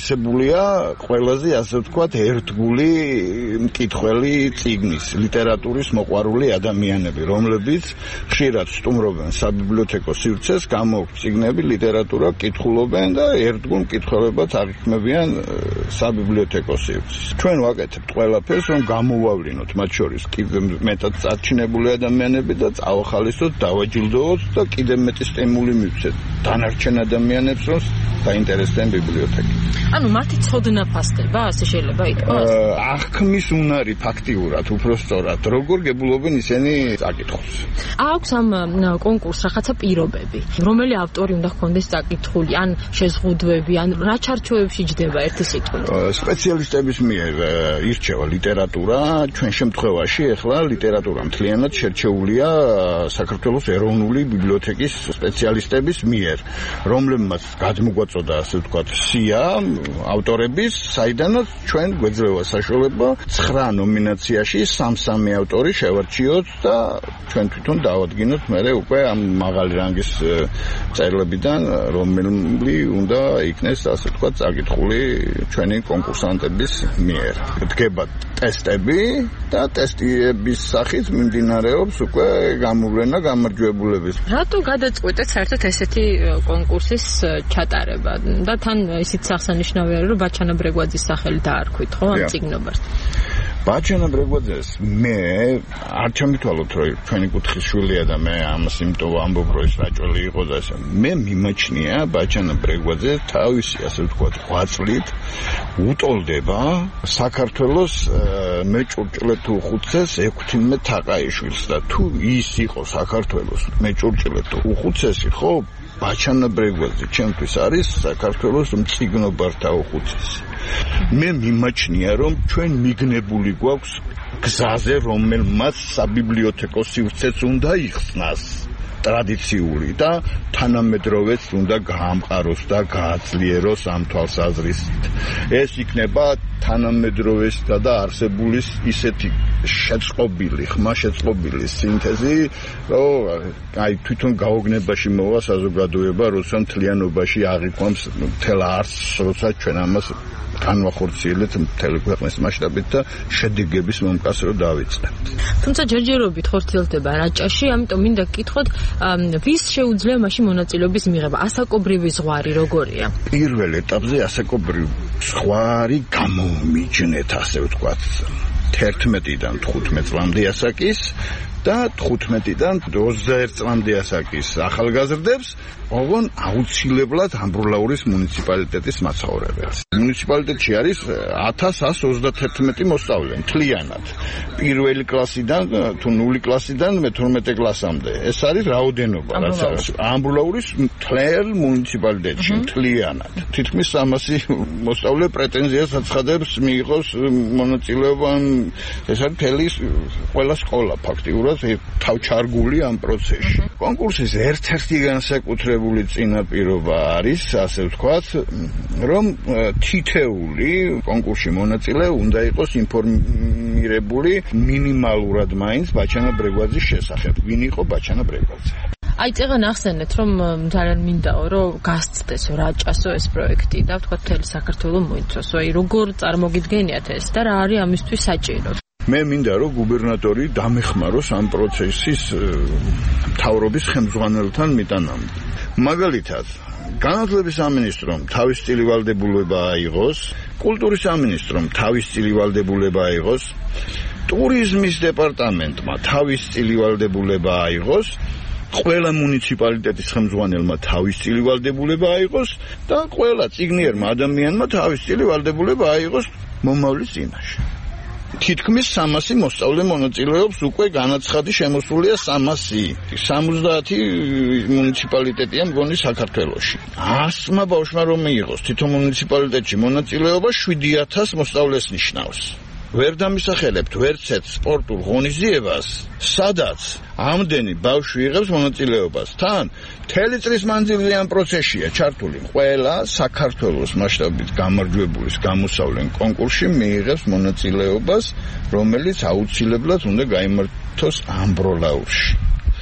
[SPEAKER 20] დაარსებულია ყველაზე ასე ვთქვათ ერთგული მკითხველი წიგნის ლიტერატურის მოყვარული ადამიანები, რომლებიც ხშირად სტუმრობენ საბიბლიოთეკო სივრცეს, გამოვხ წიგნები, ლიტერატურა კითხულობენ და ერთგულ მკითხველებად აღიქმებიან საბიბლიოთეკო სივრცეს. ჩვენ ვაკეთებთ ყველაფერს, რომ გამოვავლინოთ მათ შორის კიდევ მეტად წარჩინებული ადამიანები და წავახალისოთ, დავაჯილდოოთ და კიდევ მეტი სტიმული მივცეთ დანარჩენ ადამიანებს, რომ დაინტერესდნენ ბიბლიოთეკით.
[SPEAKER 11] ანუ მათი ცოდნა ფასდება, ასე შეიძლება ითქვას?
[SPEAKER 20] აღქმის უნარი ფაქტიურად, უბრალოდ როგორ გებულობენ ისინი წაკითხოს.
[SPEAKER 11] აქვს ამ კონკურსს რაღაცა პირობები, რომელი ავტორი უნდა ჰქონდეს წაკითხული, ან შეზღუდვები, ან რა ჩარჩოებში ჯდება ერთი სიტყვით?
[SPEAKER 20] სპეციალისტების მიერ ირჩევა ლიტერატურა, ჩვენ შემთხვევაში ახლა ლიტერატურა მთლიანად შერჩეულია საქართველოს ეროვნული ბიბლიოთეკის სპეციალისტების მიერ, რომლებმაც გადმოგვაწოდა, ასე ვთქვათ, სია ავტორების, საიდანაც ჩვენ გვეძლევა საშუალება ცხრა ნომინაციაში სამ-სამი ავტორი შევარჩიოთ და ჩვენ თვითონ დავადგინოთ მერე უკვე ამ მაღალი რანგის წერილებიდან, რომელი უნდა იქნეს, ასე ვთქვათ, წაკითხული ჩვენი კონკურსანტების მიერ. დგება ტესტები და ტესტების სახით მიმდინარეობს უკვე გამოვლენა გამარჯვებულების.
[SPEAKER 11] რატო გადაწყვეტეთ საერთოდ ესეთი კონკურსის ჩატარება? და თან ისიც აღსანიშნავია, რომ ბაჩანა ბრეგვაძის სახელი დაარქვით, ხო, ამ წიგნობას?
[SPEAKER 20] ბაჩანა ბრეგვაძეს მე არ ჩამითვალოთ, რომ ჩვენი კუთხის შვილია და მე ამას იმიტომ ვამბობ, რომ ეს რაჭველი იყო და ესე. მე მიმაჩნია ბაჩანა ბრეგვაძე თავისი, ასე ვთქვათ, ღვაწლით უტოლდება საქართველოს მეჭურჭლეთ უხუცეს ექვთიმე თაყაიშვილს და თუ ის იყო საქართველოს მეჭურჭლეთ უხუცესი, ხო, ბაჩანა ბრეგვაძე ჩემთვის არის საქართველოს მწიგნობართა უხუცესი. მე მიმაჩნია, რომ ჩვენ მიგნებული გვაქვს გზაზე, რომელმაც საბიბლიოთეკო სივრცეც უნდა იხსნას ტრადიციული და თანამედროვეც უნდა გაამყაროს და გააძლიეროს ამ თვალსაზრისით. ეს იქნება თანამედროვესთა და არსებულის ისეთი შეწყობილი, ხმა შეწყობილი სინთეზი, რომ აი თვითონ გაოგნებაში მოვა საზოგადოება, როცა მთლიანობაში აღიქვამს მთელ არსს, როცა ჩვენ ამას განვახორციელეთ მთელი ქვეყნის მასშტაბით და შედეგების მომკასრო დავიწყებთ.
[SPEAKER 11] თუმცა ჯერჯერობით ხორციელდება რაჭაში, ამიტომ მინდა გკითხოთ, ვის შეუძლია მაშინ მონაწილეობის მიღება? ასაკობრივი ზღვარი როგორია?
[SPEAKER 20] პირველ ეტაპზე ასაკობრივი ზღვარი გამომიჯნეთ, ასე ვთქვათ, თერთმეტიდან თხუთმეტ წლამდე ასაკის და თხუთმეტიდან ოცდაერთ წლამდე ასაკის ახალგაზრდებს, ოღონ აუცილებლად ამბროლაურის მუნიციპალიტეტის მაცხოვრებელს. მუნიციპალიტეტში არის ათას ათს ოცდათერთმეტი მოსწავლე მთლიანად. პირველი კლასიდან თუ ნული კლასიდან მეთორმეტე კლასამდე. ეს არის რაოდენობა, რაც არის ამბროლაურის მთელ მუნიციპალიტეტში მთლიანად. თითქმის სამასი მოსწავლე პრეტენზიას აცხადებს მიიღოს მონაწილეობა. ეს არის მთელი ყველა სკოლა ფაქტიურად თავჩარგული ამ პროცესში. კონკურსის ერთ-ერთი განსაკუთრებული წინაპირობა არის, ასე ვთქვათ, რომ თითეული კონკურსში მონაწილე უნდა იყოს ინფორმირებული მინიმალურად მაინც ბაჩანა ბრეგვაძის შესახებ. ვინ იყო ბაჩანა ბრეგვაძე?
[SPEAKER 11] აი წეგან ახსენეთ, რომ ძალიან მინდაო, რომ გასცდესო რაჭასო ეს პროექტი და ვთქვათ მთელი საქართველო მოიცვასო. აი როგორ წარმოგიდგენიათ ეს და რა არის ამისთვის საჭირო?
[SPEAKER 20] მე მინდა რომ გუბერნატორი დამეხმაროს ამ პროცესის მთავრობის ხელმძღვანელთან მიტანამდე. მაგალითად, განათლების სამინისტრომ თავის წილი ვალდებულება აიღოს, კულტურის სამინისტრომ თავის წილი ვალდებულება აიღოს, ტურიზმის დეპარტამენტმა თავის წილი ვალდებულება აიღოს, ყველა მუნიციპალიტეტის ხელმძღვანელმა თავის წილი ვალდებულება აიღოს და ყველა წიგნიერმა ადამიანმა თავის წილი ვალდებულება აიღოს მომავლის წინაშე. თითქმის სამასი მოსწავლე მონაწილეობს, უკვე განაცხადი შემოსულია სამასი. სამოცდაათი მუნიციპალიტეტია მგონი საქართველოში. ასმა ბავშვმა რომ მიიღოს თითო მუნიციპალიტეტში მონაწილეობა შვიდი ათას მოსწავლეს ნიშნავს. ვერ დამისახელებთ ვერცეთ სპორტულ ღონისძიებას, სადაც ამდენი ბავშვი იღებს მონაწილეობას. თან მთელი წლის მანძილზე ამ პროცესშია ჩართული ყველა საქართველოს მასშტაბით გამარჯვებულის გამოსავლენ კონკურსში მიიღებს მონაწილეობას, რომელიც აუცილებლად უნდა გაიმართოს ამბროლაურში.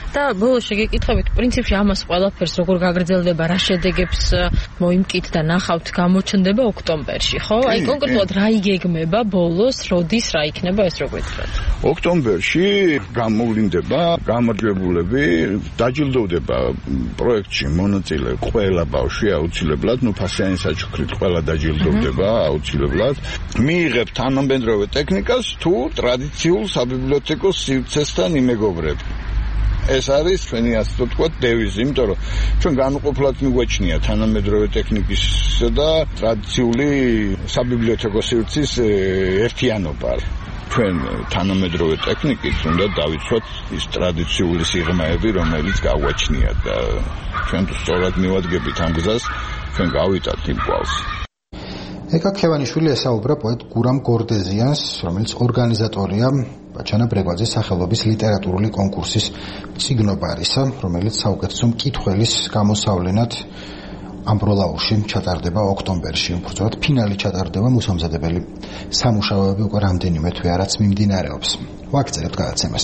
[SPEAKER 11] და ბოლოს შეგეკითხებით, პრინციპში ამას ყველაფერს როგორ გაგრძელდება, რა შედეგებს მოიმკით და ნახავთ გამოჩნდება ოქტომბერში, ხო? აი კონკრეტულად რა იგეგმება ბოლოს, როდის რა იქნება ეს როგორ ვთქვათ?
[SPEAKER 20] ოქტომბერში გამოვლინდება გამარჯვებულები, დაჯილდოვდება პროექტში მონაწილე ყველა ბავშვი აუცილებლად, ნუ ფასიანი საჩუქრით ყველა დაჯილდოვდება აუცილებლად. მიიღებ თანამედროვე ტექნიკას თუ ტრადიციულ საბიბლიოთეკო სივრცესთან იმეგობრებ. ეს არის ჩვენი ასე ვთქვათ დევიზი, იმიტომ რომ ჩვენ განუყოფლად მიგვაჩნია თანამედროვე ტექნიკისა და ტრადიციული საბიბლიოთეკო სივრცის ერთიანობა. ჩვენ თანამედროვე ტექნიკით უნდა დავიცვათ ის ტრადიციული სიღრმეები, რომელიც გაგვაჩნია და ჩვენ სწორად მივადგებით ამ გზას, ჩვენ გავიტანთ იმ კვალს.
[SPEAKER 2] ეკა ქევანიშვილი ესაუბრა პოეტ გურამ გორდეზიანს, რომელიც ორგანიზატორია ბაჩანა ბრეგვაძის სახელობის ლიტერატურული კონკურსის ციგნობარისა, რომელიც საუკეთესო მკითხველის გამოსავლენად ამბროლაურში ჩატარდება ოქტომბერში. უბრალოდ ფინალი ჩატარდება, მოსამზადებელი სამუშაოები უკვე რამდენიმე თვე არაც მიმდინარეობს. ვაგრძელებთ გადაცემას.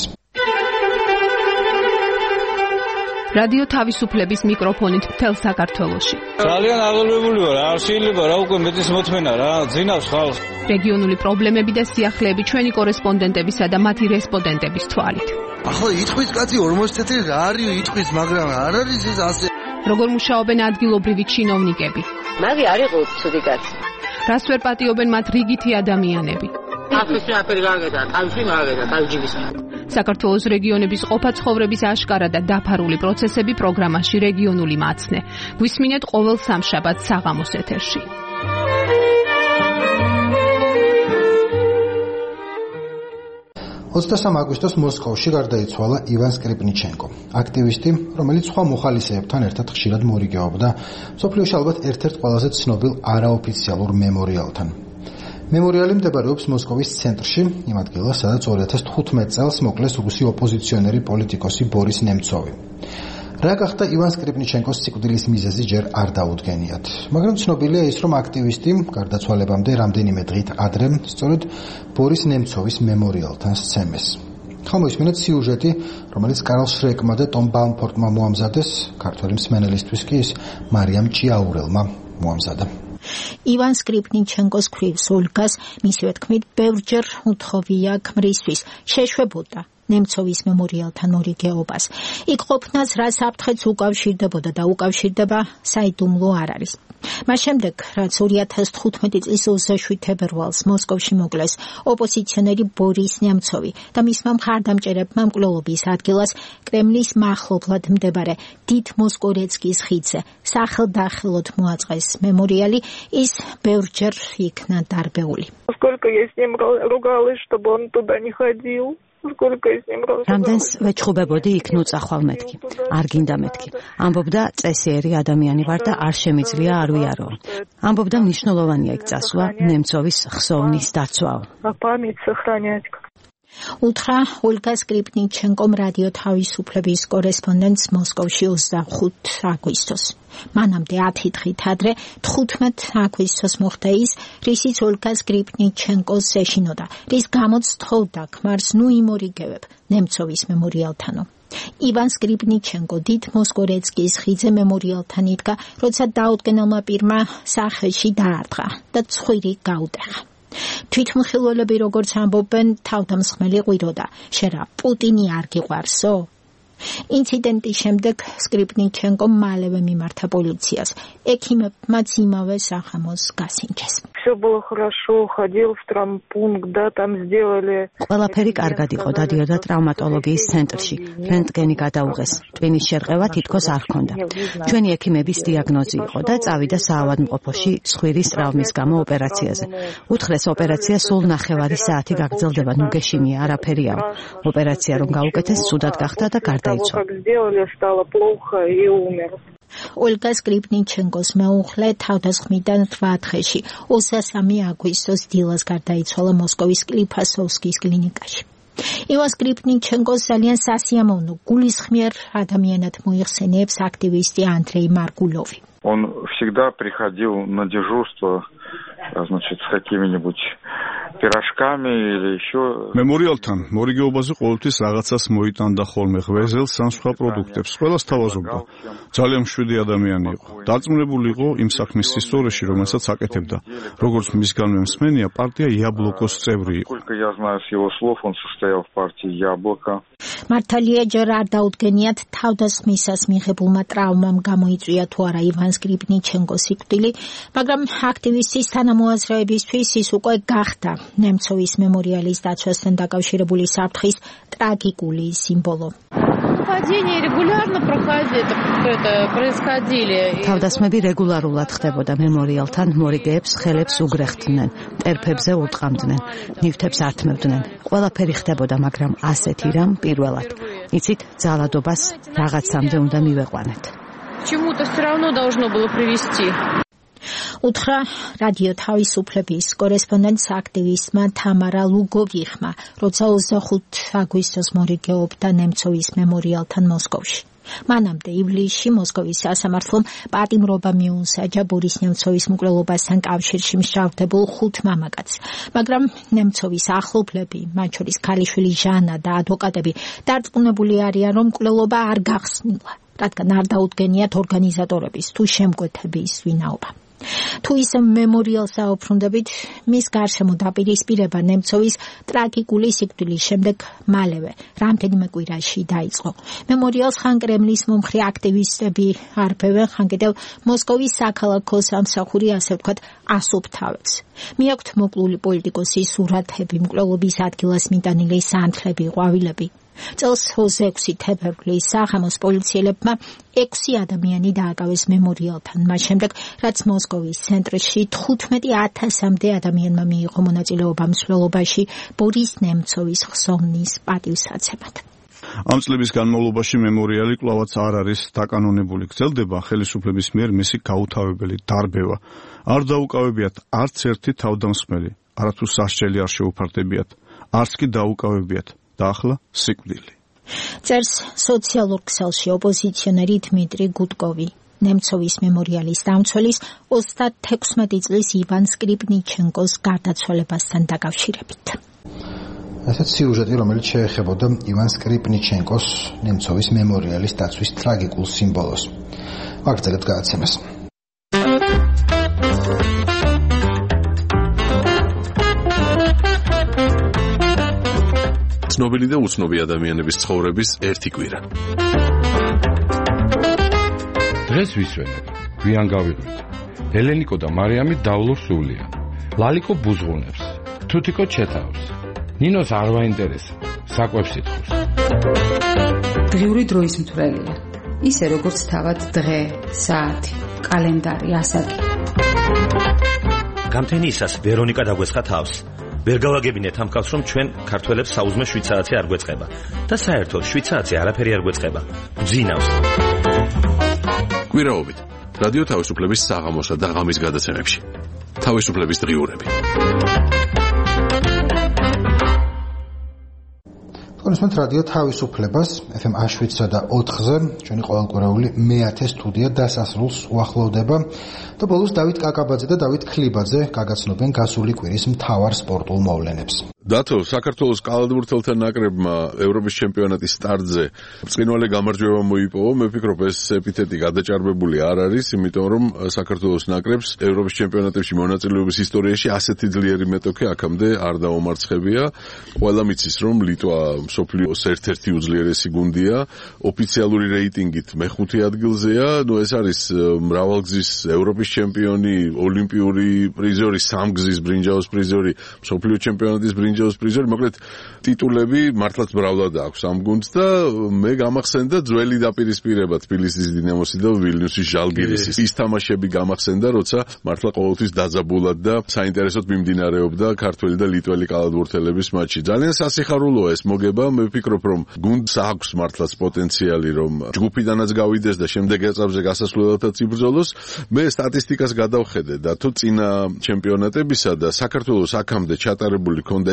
[SPEAKER 12] რადიო თავისუფლების მიკროფონით მთელ საქართველოში.
[SPEAKER 15] ძალიან აღელვებული ვარ, არ შეიძლება რა უკვე მეტის მოთმენა რა, ძინავს ხალხს.
[SPEAKER 12] რეგიონული პრობლემები და სიახლეები ჩვენი კორესპონდენტებისა და მათი რესპონდენტების თვალით.
[SPEAKER 21] ახლა იტყვის კაცი ორმოცი თეთრი რა არის იტყვის, მაგრამ არ არის ეს ასე.
[SPEAKER 12] როგორ მუშაობენ ადგილობრივი ჩინოვნიკები?
[SPEAKER 22] მაგი არ იყო ცუდი კაცი.
[SPEAKER 12] რას ვერ პატიობენ მათ რიგითი ადამიანები?
[SPEAKER 22] აფრიკაში აფერი გაგედა, თავში მაგედა, თავჯიბის.
[SPEAKER 12] საქართველოს რეგიონების ყოფა-ცხოვრების აშკარა და დაფარული პროცესები პროგრამაში რეგიონული მაცნე. გვისმინეთ ყოველ სამშაბათს საღამოს ეთერში.
[SPEAKER 2] ოცდასამი აგვისტოს მოსკოვში გარდაიცვალა ივან სკრიპნიჩენკო, აქტივისტი, რომელიც სხვა მოხალისეებთან ერთად ხშირად მორიგეობდა მსოფლიოში ალბათ ერთ-ერთ ყველაზე ცნობილ არაოფიციალურ მემორიალთან. მემორიალი მდებარეობს მოსკოვის ცენტრში, იმ ადგილას, სადაც ორი ათას თხუთმეტ წელს მოკლეს რუსი ოპოზიციონერი პოლიტიკოსი ბორის ნემცოვი. რა გახდა ივან სკრიპნიჩენკოს სიკვდილის მიზეზი ჯერ არ დაუდგენიათ, მაგრამ ცნობილია ის, რომ აქტივისტი გარდაცვალებამდე რამდენიმე დღით ადრე სწორედ ბორის ნემცოვის მემორიალთან სცემეს. ხალხმოისმინეთ სიუჟეტი, რომელიც კარლ შრეკმა და ტომ ბაუმფორტმა მოამზადეს, ქართველი მსმენელისთვის კი ის მარიამ ჭიაურელმა მოამზადა.
[SPEAKER 23] ივან სკრიპნიჩენკოს ქვრივს ოლგას, მისივე თქმით, ბევრჯერ უთხოვია ქმრისთვის, შეშვებოდა ნემცოვის მემორიალთან მორიგეობას. იქ ყოფნას რა საფრთხეც უკავშირდებოდა და უკავშირდება, საიდუმლო არ არის. მას შემდეგ, რაც ორი ათას თხუთმეტი წლის ოცდაშვიდ თებერვალს მოსკოვში მოკლეს ოპოზიციონერი ბორის ნემცოვი და მისმა მხარდამჭერებმა მკვლელობის ადგილას კრემლის მახლობლად მდებარე დიდ მოსკორეცკის ხიდზე სახელდახელოდ მოაწყეს მემორიალი, ის ბევრჯერ იქნა დარბეული.
[SPEAKER 10] Сколько я с ним ругалась, чтобы он туда не ходил.
[SPEAKER 4] რამდენს ვეჩხუბებოდი იქ ნუ წახვალ მეთქი, არ გინდა მეთქი. ამბობდა წესიერი ადამიანი ვარ და არ შემიძლია არ ვიარო. ამბობდა მნიშვნელოვანია იქ წასვლა, ნემცოვის ხსოვნის დაცვაო.
[SPEAKER 23] უთხრა ოლგა სკრიპნიჩენკომ რადიო თავისუფლების კორესპონდენტს მოსკოვში ოცდახუთ აგვისტოს. მანამდე ათი დღით ადრე თხუთმეტ აგვისტოს მოხდა ის, რისიც ოლგა სკრიპნიჩენკოს ეშინოდა, რის გამოც თხოვდა ქმარს ნუ იმორიგებებ ნემცოვის მემორიალთანო. ივან სკრიპნიჩენკო დიდ მოსკორეცკის ხიდზე მემორიალთან იდგა, როცა დაუდგენელმა პირმა სახეში დაარტყა და ცხვირი გაუტეხა. თვითმხილველები როგორც ამბობენ, თავდამსხმელი ყვიროდა, შერა პუტინი არ გიყვარსო? ინციდენტის შემდეგ სკრიპნიჩენკომ მალევე მიმართა პოლიციას. ექიმებმაც იმავე სახამოს გასინჯეს.
[SPEAKER 10] Все было хорошо, ходил в травмпункт, да, там сделали.
[SPEAKER 4] ყველაფერი კარგად იყო, დადიოდა ტრავმატოლოგიის ცენტრში. რენტგენი გადაუღეს. ტვინის შერყევა თითქოს არ ჰქონდა. ჩვენი ექიმების დიაგნოზი იყო და წავიდა საავადმყოფოში ცხვირის ტრავმის გამო ოპერაციაზე. უთხრეს ოპერაცია სულ ნახევარი საათი გაგრძელდება, ნუ გეშინია, არაფერია. ოპერაცია რომ გაუკეთეს, ცუდად გახდა და გარდაიცვალა.
[SPEAKER 23] ოლგა სკრიპნიჩენკოს მეუღლე თავდასხმიდან რვა დღეში, ოცდასამი აგვისტოს დილას გარდაიცვალა მოსკოვის კლიფასოვსკის კლინიკაში. ივან სკრიპნიჩენკოს ძალიან სასიამოვნო გულისხმიერ ადამიანად მოიხსენიებს აქტივისტი ანდრეი მარგულოვი.
[SPEAKER 24] Он всегда приходил на дежурство, значит, с какими-нибудь
[SPEAKER 1] пирожками или еще.
[SPEAKER 3] მემორიალთან მორიგეობაზე ყოველთვის რაღაცას მოიტანდა ხოლმე ღვეზელს ან სხვა პროდუქტებს. ყველას თავაზობდა. ძალიან მშვიდი ადამიანი იყო. დარწმუნებული იყო იმ საქმის ისტორიაში, რომელსაც აკეთებდა. როგორც მისგანვე მსმენია, პარტია იაბლოკოს წევრი იყო.
[SPEAKER 1] Сколько я знаю с его слов, он состоял в партии Яблоко.
[SPEAKER 23] მართალია ჯერ არ დაუდგენიათ თავდასხმისას მიღებულმა ტრავმამ გამოიწვია თუ არა ივან სკრიპნიჩენკოს სიკვდილი, მაგრამ აქტივისტის თანამოაზრეებისთვის ის უკვე გახდა ნემცოვის მემორიალის დაცვასთან დაკავშირებული საფრთხის ტრაგიკული სიმბოლო.
[SPEAKER 4] თავდასხმები რეგულარულად ხდებოდა მემორიალთან, მორიგეებს ხელებს უგრეხდნენ, ტერფებზე ურტყამდნენ, ნივთებს ართმევდნენ. ყველაფერი ხდებოდა, მაგრამ ასეთი რამ პირველად. იცით, ძალადობას რაღაცამდე უნდა მივეყვანეთ.
[SPEAKER 11] Чему-то все равно должно было привести.
[SPEAKER 23] უთხრა რადიო თავისუფლების კორესპონდენტს აქტივისტმა თამარა ლუგოვიხმა, როცა ოცდახუთი აგვისტოს მორიგეობდა ნემცოვის მემორიალთან მოსკოვში. მანამდე ივლისში მოსკოვის სასამართლომ პატიმრობა მიუსაჯა ბორის ნემცოვის მკვლელობასთან კავშირში მშავდებულ ხუთ მამაკაცს, მაგრამ ნემცოვის ახლობლები, მათ შორის ქალიშვილი ჟანა და ადვოკატები დარწმუნებული არიან, რომ მკვლელობა არ გახსნილა, რადგან არ დაუდგენიათ ორგანიზატორების თუ შემკვეთების ვინაობა. თუ ის მემორიალს აუბრუნდებით, მის გარშემო დაპირისპირება ნემცოვის ტრაგიკული სიკვდილის შემდეგ მალევე, რამდენიმე კვირაში დაიწყო. მემორიალს ხან კრემლის მომხრე აქტივისტები არბევენ, ხან კიდევ მოსკოვის საქალაქო სამსახური, ასე ვთქვათ, ასუფთავებს. მიაქვთ მოკლული პოლიტიკოსის სურათები, მკვლელობის ადგილას მიტანილი სანთლები, ყვავილები. წელს ოცდაექვსი თებერვლის საღამოს პოლიციელებმა ექვსი ადამიანი დააკავეს მემორიალთან, მას შემდეგ, რაც მოსკოვის ცენტრში თხუთმეტი ათასამდე ადამიანმა მიიღო მონაწილეობა მსვლელობაში ბორის ნემცოვის ხსოვნის პატივსაცემად.
[SPEAKER 3] ამ წლების განმავლობაში მემორიალი კვლავაც არ არის დაკანონებული. გრძელდება ხელისუფლების მიერ მისი გაუთავებელი დარბევა. არ დაუკავებიათ არც ერთი თავდამსხმელი, არათუ სასჯელი არ შეუფარდებიათ, არც კი დაუკავებიათ. და ახლა სიკვდილი.
[SPEAKER 23] წერს სოციალურ ქსელში ოპოზიციონერი დმიტრი გუდკოვი. ნემცოვის მემორიალის დამცველის ოცდათექვსმეტი წლის ივან სკრიპნიჩენკოს გარდაცვალებასთან დაკავშირებით.
[SPEAKER 2] ასეთ სიუჟეტი, რომელიც შეეხებოდა ივან სკრიპნიჩენკოს ნემცოვის მემორიალის დაცვის ტრაგიკულ სიმბოლოს. ვაგრძელებთ გადაცემას.
[SPEAKER 7] ცნობილი და უცნობი ადამიანების ცხოვრების ერთი კვირა.
[SPEAKER 24] დღეს ვისვენებ, გვიან გავიღვით. ელენიკო და მარიამი დავლურ სულია. ლალიკო ბუზღუნებს, თუთიკო ჩეთავს. ნინოს არ ვაინტერესებს, საკვებს ითხოვს.
[SPEAKER 25] დღიური დროის მთვრელია. ისე როგორც თავად დღე, საათი, კალენდარი, ასაკი.
[SPEAKER 26] გამთენიისას ვერონიკა დაგვესხა თავს. ვერ გავაგებინეთ ამ კაცს, რომ ჩვენ ქართველებს საუზმე შვიდ საათზე არ გვეწყება და საერთოდ შვიდ საათზე არაფერი არ გვეწყება. გძინავს.
[SPEAKER 7] კვირაობით რადიო თავისუფლების საღამოსა და ღამის გადაცემებში. თავისუფლების დღიურები.
[SPEAKER 2] კონსმენთ რადიო თავისუფლებას ეფ ემ შვიდსა და ოთხზე ჩვენი ყოველკვირეული მეათე სტუდია დასასრულს უახლოვდება და ბოლოს დავით კაკაბაძე და დავით ქლიბაძე გაგაცნობენ გასული კვირის მთავარ სპორტულ მოვლენებს.
[SPEAKER 7] დათო, საქართველოს კალათბურთელთა ნაკრებმა ევროპის ჩემპიონატის სტარტზე ბრწყინვალე გამარჯვება მოიპოვა. მე ვფიქრობ, ეს ეპითეტი გადაჭარბებული არ არის, იმიტომ რომ საქართველოს ნაკრებს ევროპის ჩემპიონატებში მონაწილეობის ისტორიაში ასეთი ძლიერი მეტოქე აქამდე არ დაუმარცხებია. ყველა მიცის, რომ ლიტვა მსოფლიოს ერთ-ერთი უძლიერესი გუნდია, ოფიციალური რეიტინგით მეხუთე ადგილზეა. ნუ ეს არის მრავალგზის ევროპის ჩემპიონი, ოლიმპიური პრიზორი, სამგზის ბრინჯაოს პრიზორი, მსოფლიო ჩემპიონატის ბრინჯაოს პრიზორი, მოკლედ ტიტულები მართლაც მრავლად აქვს ამ გუნდს და მე გამახსენდა ძველი დაპირისპირება თბილისის დინამოსი და ვილნიუსის ჟალგირისის. ის თამაშები გამახსენდა, როცა მართლა ყოველთვის დაძაბულად და საინტერესოდ მიმდინარეობდა ქართველი და ლიტველი კალათბურთელების მატჩი. ძალიან სასიხარულოა ეს მოგება. მე ვფიქრობ, რომ გუნდს აქვს მართლაც პოტენციალი, რომ ჯგუფიდანაც გავიდეს და შემდეგ ეტაპზე გასასვლელადაც იბრძოლოს. მე სტატისტიკას გადავხედე და თუ წინა ჩემპიონატებისა და საქართველოს აქამდე ჩატარებული ქონდა ეს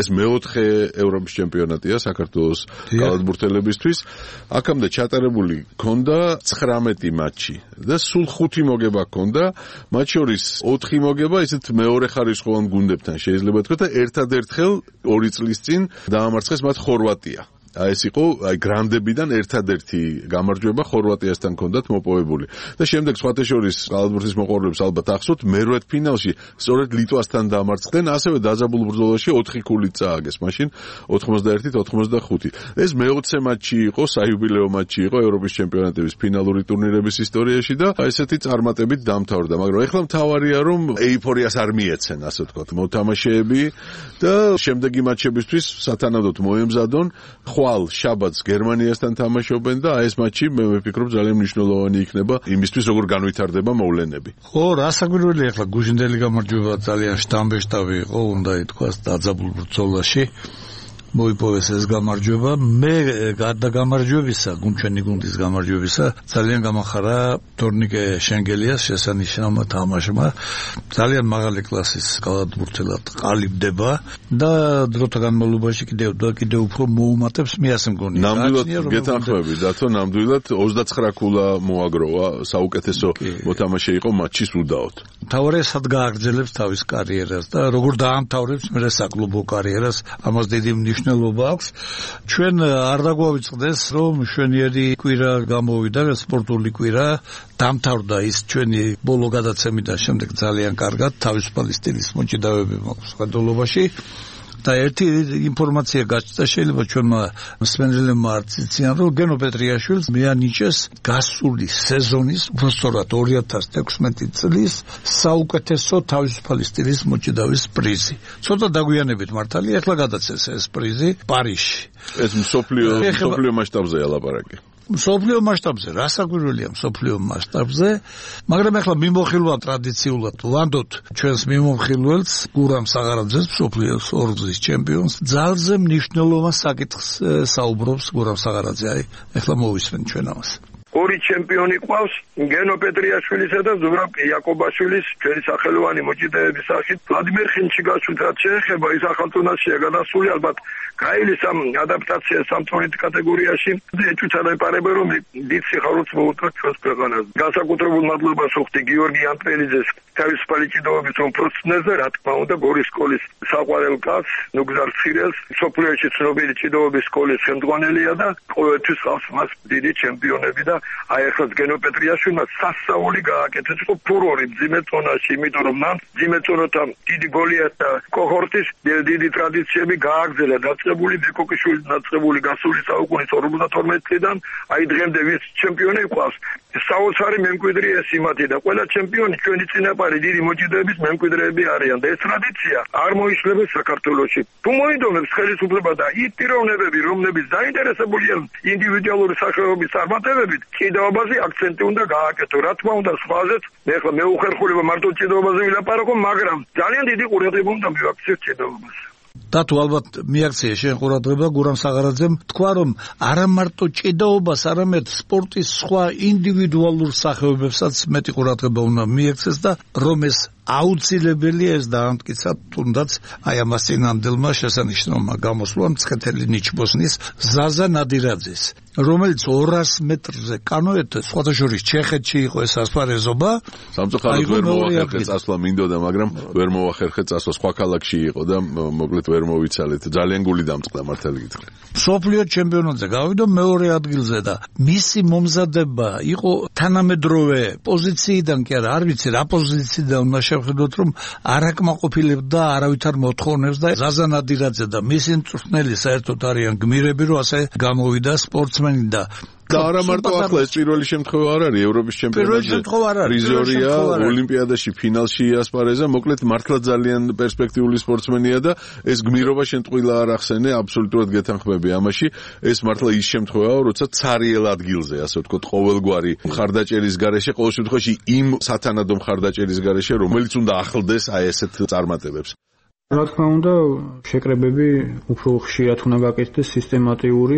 [SPEAKER 7] მეოთხე ევროპის ჩემპიონატია საქართველოს კალათბურთელებისთვის. აქამდე ჩატარებული ქონდა ცხრამეტი მატჩი და სულ ხუთი მოგება ქონდა, მათ შორის ოთხი მოგება ისეთ მეორე ხარისხოვან გუნდებთან შეიძლება თქვა და ერთადერთხელ ორი წლის წინ დაამარცხეს მათ ხორვატია. აი ეს იყო აი გრანდებიდან ერთადერთი გამარჯვება ხორვატიასთან ჰქონდათ მოპოვებული და შემდეგ სხვათა შორის კალათბურთის მოყვარულებს ალბათ ახსოვთ მერვედ ფინალში სწორედ ლიტვასთან დამარცხდნენ ასევე დაძაბულ ბრძოლაში ოთხი ქულით წააგეს მაშინ ოთხმოცდაერთით ოთხმოცდახუთი ეს მეოცე მატჩი იყო საიუბილეო მატჩი იყო ევროპის ჩემპიონატების ფინალური ტურნირების ისტორიაში და აი ესეთი წარმატებით დამთავრდა მაგრამ ეხლა მთავარია რომ ეიფორიას არ მიეცენ ასე ვთქვათ მოთამაშეები და შემდეგი მატჩებისთვის სათანადოდ მოემზადონ ხვალ შაბათს გერმანიასთან თამაშობენ და აი ეს მატჩი მე ვფიქრობ ძალიან მნიშვნელოვანი იქნება იმისთვის როგორ განვითარდება მოვლენები.
[SPEAKER 5] ხო, რასაკვირველია ახლა გუშინდელი გამარჯვება ძალიან შტამბეშტავი იყო, უნდა ითქვას დაძაბულ ბრძოლაში. მოიპოვეს ეს გამარჯვება. მე გარდა გამარჯვებისა, გუნჩენი გუნდის გამარჯვებისა, ძალიან გამახარა თორნიკე შენგელიას შესანიშნავმა თამაშმა. ძალიან მაღალი კლასის კალათბურთელად ყალიბდება და დროთა განმავლობაში კიდევ და კიდევ უფრო მოუმატებს მე ასე მგონია.
[SPEAKER 7] ნამდვილად გეთანხმები, დათო, ნამდვილად ოცდაცხრა ქულა მოაგროვა, საუკეთესო მოთამაშე იყო მატჩის უდაოდ.
[SPEAKER 5] მთავარია სად გააგრძელებს თავის კარიერას და როგორ დაამთავრებს მე საკლუბო კარიერას, ამას დიდი მნიშვნელობა აქვს. ჩვენ არ დაგვავიწყდეს, რომ შვენიერი კვირა გამოვიდა, სპორტული კვირა, დამთავრდა ის ჩვენი ბოლო გადაცემიდან შემდეგ ძალიან კარგად, თავისუფალი სტილის მოჭიდავები მაქვს გადავლობაში. და ერთი ინფორმაცია გაჩნდა შეიძლება ჩვენმა მსმენელებმა არც იციან რომ გენო პეტრიაშვილს მიანიჭეს გასული სეზონის უბრალოდ ორი ათას თექვსმეტი წლის საუკეთესო თავისუფალი სტილის მოჭიდავის პრიზი. ცოტა დაგვიანებით მართალია ახლა გადაცეს ეს პრიზი პარიზში.
[SPEAKER 7] ეს მსოფლიო მსოფლიო მასშტაბზეა ლაპარაკი.
[SPEAKER 5] მსოფლიო მასშტაბზე, რასაკვირველია მსოფლიო მასშტაბზე, მაგრამ ახლა მიმოხილვა ტრადიციულად ვანდოთ ჩვენს მიმოხილველს გურამ საღარაძეს, მსოფლიოს ორგზის ჩემპიონს, ძალზე მნიშვნელოვან საკითხს საუბრობს გურამ საღარაძე. აი, ახლა მოვისმენ ჩვენ ამას.
[SPEAKER 6] ორი ჩემპიონი ყავს გენო პეტრიაშვილისა და ზურაბ იაკობაშვილის ჩვენი სახელოვანი მოჭიდაების სახით. ვლადიმერ ხინჩიგაშვილს რაც შეეხება ის ახალწონაშია გადასული ალბათ გაილის ამ ადაპტაცია სამწუხაროდ კატეგორიაში ეჭვთა დაეპარება რომ დიდ სიხარულს მოუტყვა ჩვენს ქვეყანას. განსაკუთრებულ მადლობას ვუხდი გიორგი ანტელიძეს თავისუფალი ჭიდაობის უმფროცნეზე, რა თქმა უნდა გორის სკოლის საყვარელ კაცს, ნუგზარ ცხირელს, სოფლიოში ცნობილი ჭიდაობის სკოლის ხელმძღვანელია და ყოველთვის ყავს მას დიდი ჩემპიონები და აი ახლა გენო პეტრიაშვილმა სასწაული გააკეთეს, იყო ფურორი მძიმე წონაში, იმიტომ რომ მან მძიმე წონოთა დიდი გოლიათთა კოჰორტის დიდი ტრადიციები გააგრძელა. დაწყებული ბეკოკიშვილის დაწყებული გასული საუკუნის ორმოცდათორმეტი წლიდან აი დღემდე ვის ჩემპიონი ყავს. საოცარი მემკვიდრეა ეს იმათი და ყველა ჩემპიონი ჩვენი წინაპარი დიდი მოჭიდების მემკვიდრეები არიან და ეს ტრადიცია არ მოიშლება საქართველოში. თუ მოიდომებს ხელისუფლება და ის პიროვნებები, რომლებიც დაინტერესებულია ინდივიდუალური სახეობის წარმატებებით, ჭიდაობაზე აქცენტი უნდა გააკეთო. რა თქმა უნდა, სხვაზეც მე ხა მე უხერხულება მარტო ჭიდაობაზე ვილაპარაკო, მაგრამ ძალიან დიდი ყურადღება უნდა მივაქციოთ ჭიდაობას.
[SPEAKER 5] დათო ალბათ მიაქცია შენ ყურადღება გურამ საღარაძემ თქვა რომ არა მარტო ჭიდაობას, არამედ სპორტის სხვა ინდივიდუალურ სახეობებსაც მეტი ყურადღება უნდა მიაქცეს და რომ ეს აუცილებელია ეს დაამტკიცა თუნდაც აი ამას წინამდელმა შესანიშნავმა გამოსვლამ მცხეთელი ნიჩბოსნის ზაზა ნადირაძის, რომელიც ორას მეტრზე კანოეთ სხვათა შორის ჩეხეთში იყო ეს ასპარეზობა.
[SPEAKER 7] სამწუხაროდ ვერ მოახერხე წასვლა მინდოდა, მაგრამ ვერ მოახერხე წასვლა, სხვა ქალაქში იყო და მოკლედ ვერ მოვიცალეთ. ძალიან გული დამწყდა მართალი გითხრათ.
[SPEAKER 5] მსოფლიო ჩემპიონატზე გავიდა მეორე ადგილზე და მისი მომზადება იყო თანამედროვე პოზიციიდან კი არა, არ ვიცი რა პოზიციიდან უნდა შევხედოთ რომ არ აკმაყოფილებდა არავითარ მოთხოვნებს და ზაზა ნადირაძე და მისი მწვრთნელი საერთოდ არიან გმირები, რომ ასე გამოვიდა სპორტსმენი და
[SPEAKER 7] და არა მარტო ახლა ეს პირველი შემთხვევა არ არის ევროპის ჩემპიონატზე. პრიზორია, ოლიმპიადაში ფინალში ასპარეზა, მოკლედ მართლა ძალიან პერსპექტიული სპორტსმენია და ეს გმირობა შენტყვილა არ ახსენე, აბსოლუტურად გეთანხმები ამაში. ეს მართლა ის შემთხვევაა, როცა ცარიელ ადგილზე, ასე ვთქვათ, ყოველგვარი მხარდაჭერის გარეშე, ყოველ შემთხვევაში იმ სათანადო მხარდაჭერის გარეშე, რომელიც უნდა ახლდეს აი ესეთ წარმატებებს.
[SPEAKER 8] რა თქმა უნდა, შეკრებები უფრო ხშირად უნდა გაკეთდეს სისტემატიური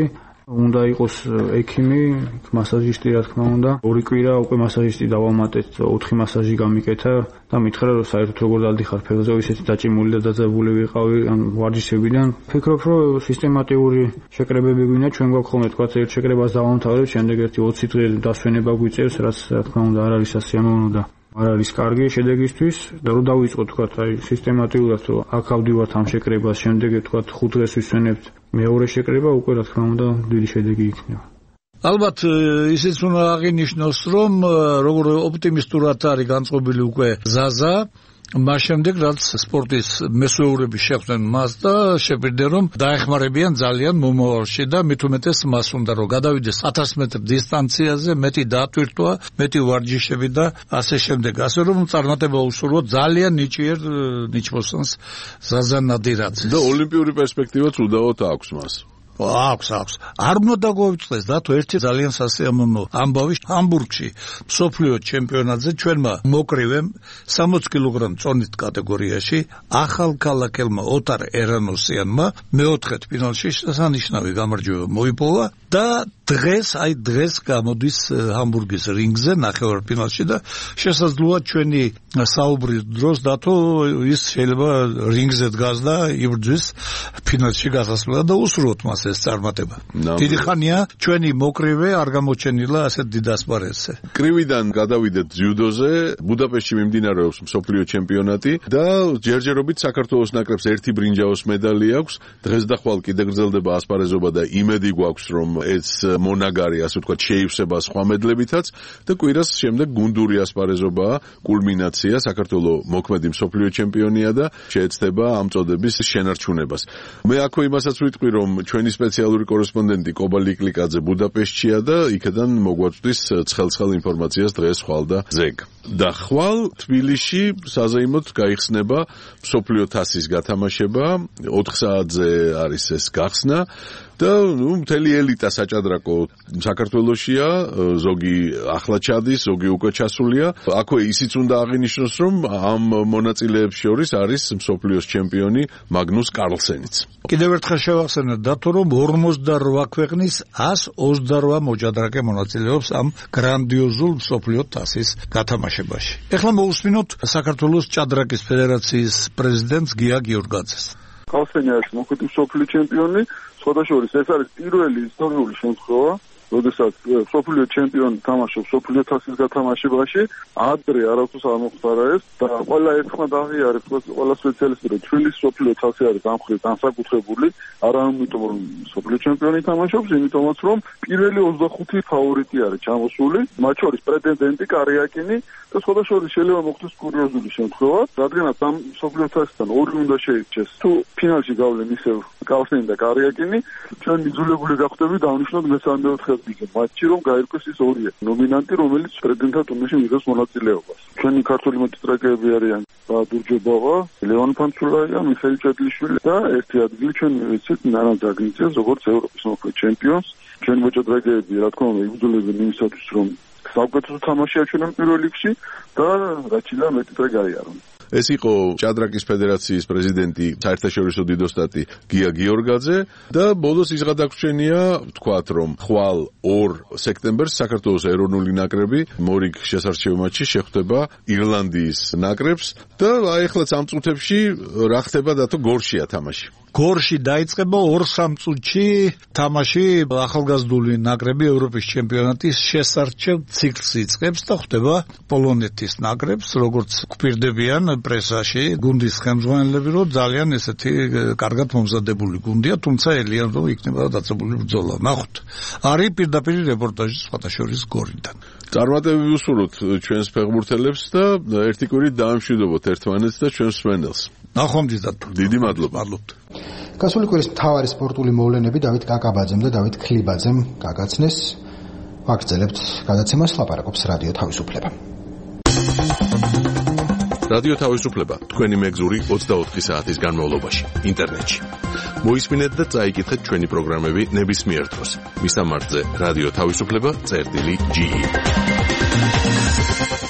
[SPEAKER 8] უნდა იყოს ექიმი, მასაჟისტი, რა თქმა უნდა. ორი კვირა უკვე მასაჟისტი დავამატეთ, ოთხი მასაჟი გამიკეთა და მითხრა რომ საერთოდ როგორ დავდიხარ ფეხზე, ისეთი დაჭიმული და დაძაბული ვიყავი ამ ვარჯიშებიდან. ვფიქრობ, რომ სისტემატიური შეკრებები გვინდა, ჩვენ გვაქვს ხოლმე თქვა ერთ შეკრებას დავამთავრებ, შემდეგ ერთი ოცი დღე დასვენება გვიწევს, რაც რა თქმა უნდა არ არის სასიამოვნო და არ არის კარგი შედეგისთვის და რომ დავიწყოთ თქვა აი სისტემატიურად რომ აქ ავდივართ ამ შეკრებას, შემდეგ თქვა ხუთ დღეს ვისვენებთ მეორე შეკრება, უკვე რა თქმა უნდა დიდი შედეგი იქნება.
[SPEAKER 5] ალბათ ისიც უნდა აღინიშნოს, რომ როგორ ოპტიმისტურად არის განწყობილი უკვე ზაზა, მას შემდეგ რაც სპორტის მესვეურები შეხვდნენ მას და შეპირდნენ რომ დაეხმარებიან ძალიან მომავალში და მით უმეტეს მას უნდა რომ გადავიდეს ათას მეტრ დისტანციაზე, მეტი დატვირთვა, მეტი ვარჯიშები და ასე შემდეგ. ასე რომ წარმატება უსურვო ძალიან ნიჭიერ ნიჩბოსანს ზაზა ნადირაძეს.
[SPEAKER 7] და ოლიმპიური პერსპექტივაც უდავოდ აქვს მას.
[SPEAKER 5] აქვს, აქვს. არ უნდა დაგვიწყდეს და თუ ერთი ძალიან სასიამოვნო ამბავი ჰამბურგში მსოფლიო ჩემპიონატზე ჩვენმა მოკრივემ სამოცი კილოგრამ წონით კატეგორიაში ახალქალაქელმა ოტარ ერანოსიანმა მეოთხედ ფინალში შესანიშნავი გამარჯვება მოიპოვა და დღეს, აი დღეს გამოდის ჰამბურგის რინგზე ნახევარფინალში და შესაძლოა ჩვენი საუბრის დროს დათო ის შეიძლება რინგზე დგას და იბრძვის ფინალში გასასვლელად და უსურვოთ მას ეს წარმატება. დიდი ხანია ჩვენი მოკრივე არ გამოჩენილა ასეთ დიდ ასპარეზზე.
[SPEAKER 7] კრივიდან გადავიდეთ ძიუდოზე, ბუდაპეშტში მიმდინარეობს მსოფლიო ჩემპიონატი და ჯერჯერობით საქართველოს ნაკრებს ერთი ბრინჯაოს მედალი აქვს. დღეს და ხვალ კიდე გრძელდება ასპარეზობა და იმედი გვაქვს რომ ეს მონაგარი ასე ვთქვათ შეივსება სხვა მედლებითაც და კვირას შემდეგ გუნდური ასპარეზობაა, კულმინაცია, საქართველოს მოქმედი მსოფლიო ჩემპიონია და შეეცდება ამ წოდების შენარჩუნებას. მე აქვე იმასაც ვიტყვი რომ ჩვენი სპეციალური კორესპონდენტი კობა ლიკლიკაძე ბუდაპეშტშია და იქიდან მოგვაწვდის ცხელ-ცხელ ინფორმაციას დღეს ხვალ და ზეგ. და ხვალ თბილისში საზეიმოდ გაიხსნება მსოფლიო თასის გათამაშება, ოთხ საათზე არის ეს გახსნა. და ნუ მთელი ელიტა საჭადრაკო საქართველოშია, ზოგი ახლა ჩადის, ზოგი უკვე ჩასულია. აქვე ისიც უნდა აღინიშნოს, რომ ამ მონაწილეებს შორის არის მსოფლიოს ჩემპიონი მაგნუს კარლსენიც.
[SPEAKER 5] კიდევ ერთხელ შევახსენოთ დათო, რომ ორმოცდარვა ქვეყნის ასი ოცდარვა მოჭადრაკე მონაწილეობს ამ გრანდიოზულ მსოფლიო თასის გათამაშებაში. ეხლა მოусმინოთ საქართველოს ჭადრაკის ფედერაციის პრეზიდენტს გია გიორგაძეს.
[SPEAKER 9] კარლსენი არის მოქმედი მსოფლიო ჩემპიონი. სხვადასხვა ეს არის პირველი ისტორიული შემთხვევა, როდესაც მსოფლიო ჩემპიონი თამაშობს მსოფლიო თასის გათამაშებაში, ადრე არავის არ მოხდარა ეს და ყველა ერთხმად აღიარებს ყველა სპეციალისტი, რომ ჩვენი მსოფლიო თასი არის ამ ხრით განსაკუთრებული, არა ამიტომ რომ მსოფლიო ჩემპიონი თამაშობს, იმიტომაც რომ პირველი ოცდახუთი ფავორიტი არის ჩამოსული, მათ შორის პრეტენდენტი კარიაკინი და სხვადასხვა შეიძლება მოხდეს კურიოზული შემთხვევა, რადგანაც ამ მსოფლიო თასიდან ორი უნდა შეირჩეს. თუ ფინალში გავლენ ისევ კარლსენი და კარიაკინი, ჩვენ მიძულებული გავხდები დავნიშნოთ მესამე-მეოთხე მატჩი რომ გაირკვეს ის ორია ნომინანტი, რომელიც პრეზიდენტად უნდა მიღოს მონაწილეობას. ჩვენი ქართული მოჭადრაკეები არიან ბადურჯობავა, ლევან ფანცულაია, მიხეილ ჭედლიშვილი და ერთი ადგილი ჩვენ ვიცით ნანა დაგნიძეს როგორც ევროპის მოქმედ ჩემპიონს. ჩვენი მოჭადრაკეები რა თქმა უნდა იბრძოლებენ იმისათვის რომ საუკეთესო თამაშია ჩვენ პირველ რიგში და რაჩილა მეტი დღე გაიარონ.
[SPEAKER 7] ეს იყო ჭადრაკის ფედერაციის პრეზიდენტი, საერთაშორისო დიდოსტატი გია გიორგაძე და ბოლოს ის გადაგვრჩენია, ვთქვათ, რომ ხვალ ორ სექტემბერს საქართველოს ეროვნული ნაკრები მორიგ შესარჩევ მატჩში შეხვდება ირლანდიის ნაკრებს და აი ახლა ამ წუთებში რა ხდება დათო გორშია თამაში.
[SPEAKER 5] გორში დაიწყება ორ სამ წუთში თამაში ახალგაზრდული ნაკრები ევროპის ჩემპიონატის შესარჩევ ციკლს იწყებს და ხვდება პოლონეთის ნაკრებს, როგორც გვპირდებიან პრესაში გუნდის ხელმძღვანელები, რომ ძალიან ესეთი კარგად მომზადებული გუნდია, თუმცა ელიან რომ იქნება დაწებული ბრძოლა. ნახოთ. არის პირდაპირ რეპორტაჟი სხვათა შორის გორიდან.
[SPEAKER 7] წარმატებები ვუსურვოთ ჩვენს ფეხბურთელებს და ერთი კვირით დაამშვიდობოთ ერთმანეთს და ჩვენს მსმენელს.
[SPEAKER 5] ნახვამდის
[SPEAKER 7] დიდი მადლობა.
[SPEAKER 5] მადლობთ.
[SPEAKER 2] გასული კვირის მთავარი სპორტული მოვლენები დავით კაკაბაძემ და დავით ქლიბაძემ გაგაცნეს. ვაგრძელებთ გადაცემას, ლაპარაკობს რადიო თავისუფლება.
[SPEAKER 7] რადიო თავისუფლება თქვენი მეგზური ოცდაოთხი საათის განმავლობაში ინტერნეტში. მოისმინეთ და წაიკითხეთ ჩვენი პროგრამები ნებისმიერ დროს. მისამართზე რადიო თავისუფლება წერტილი ჯი.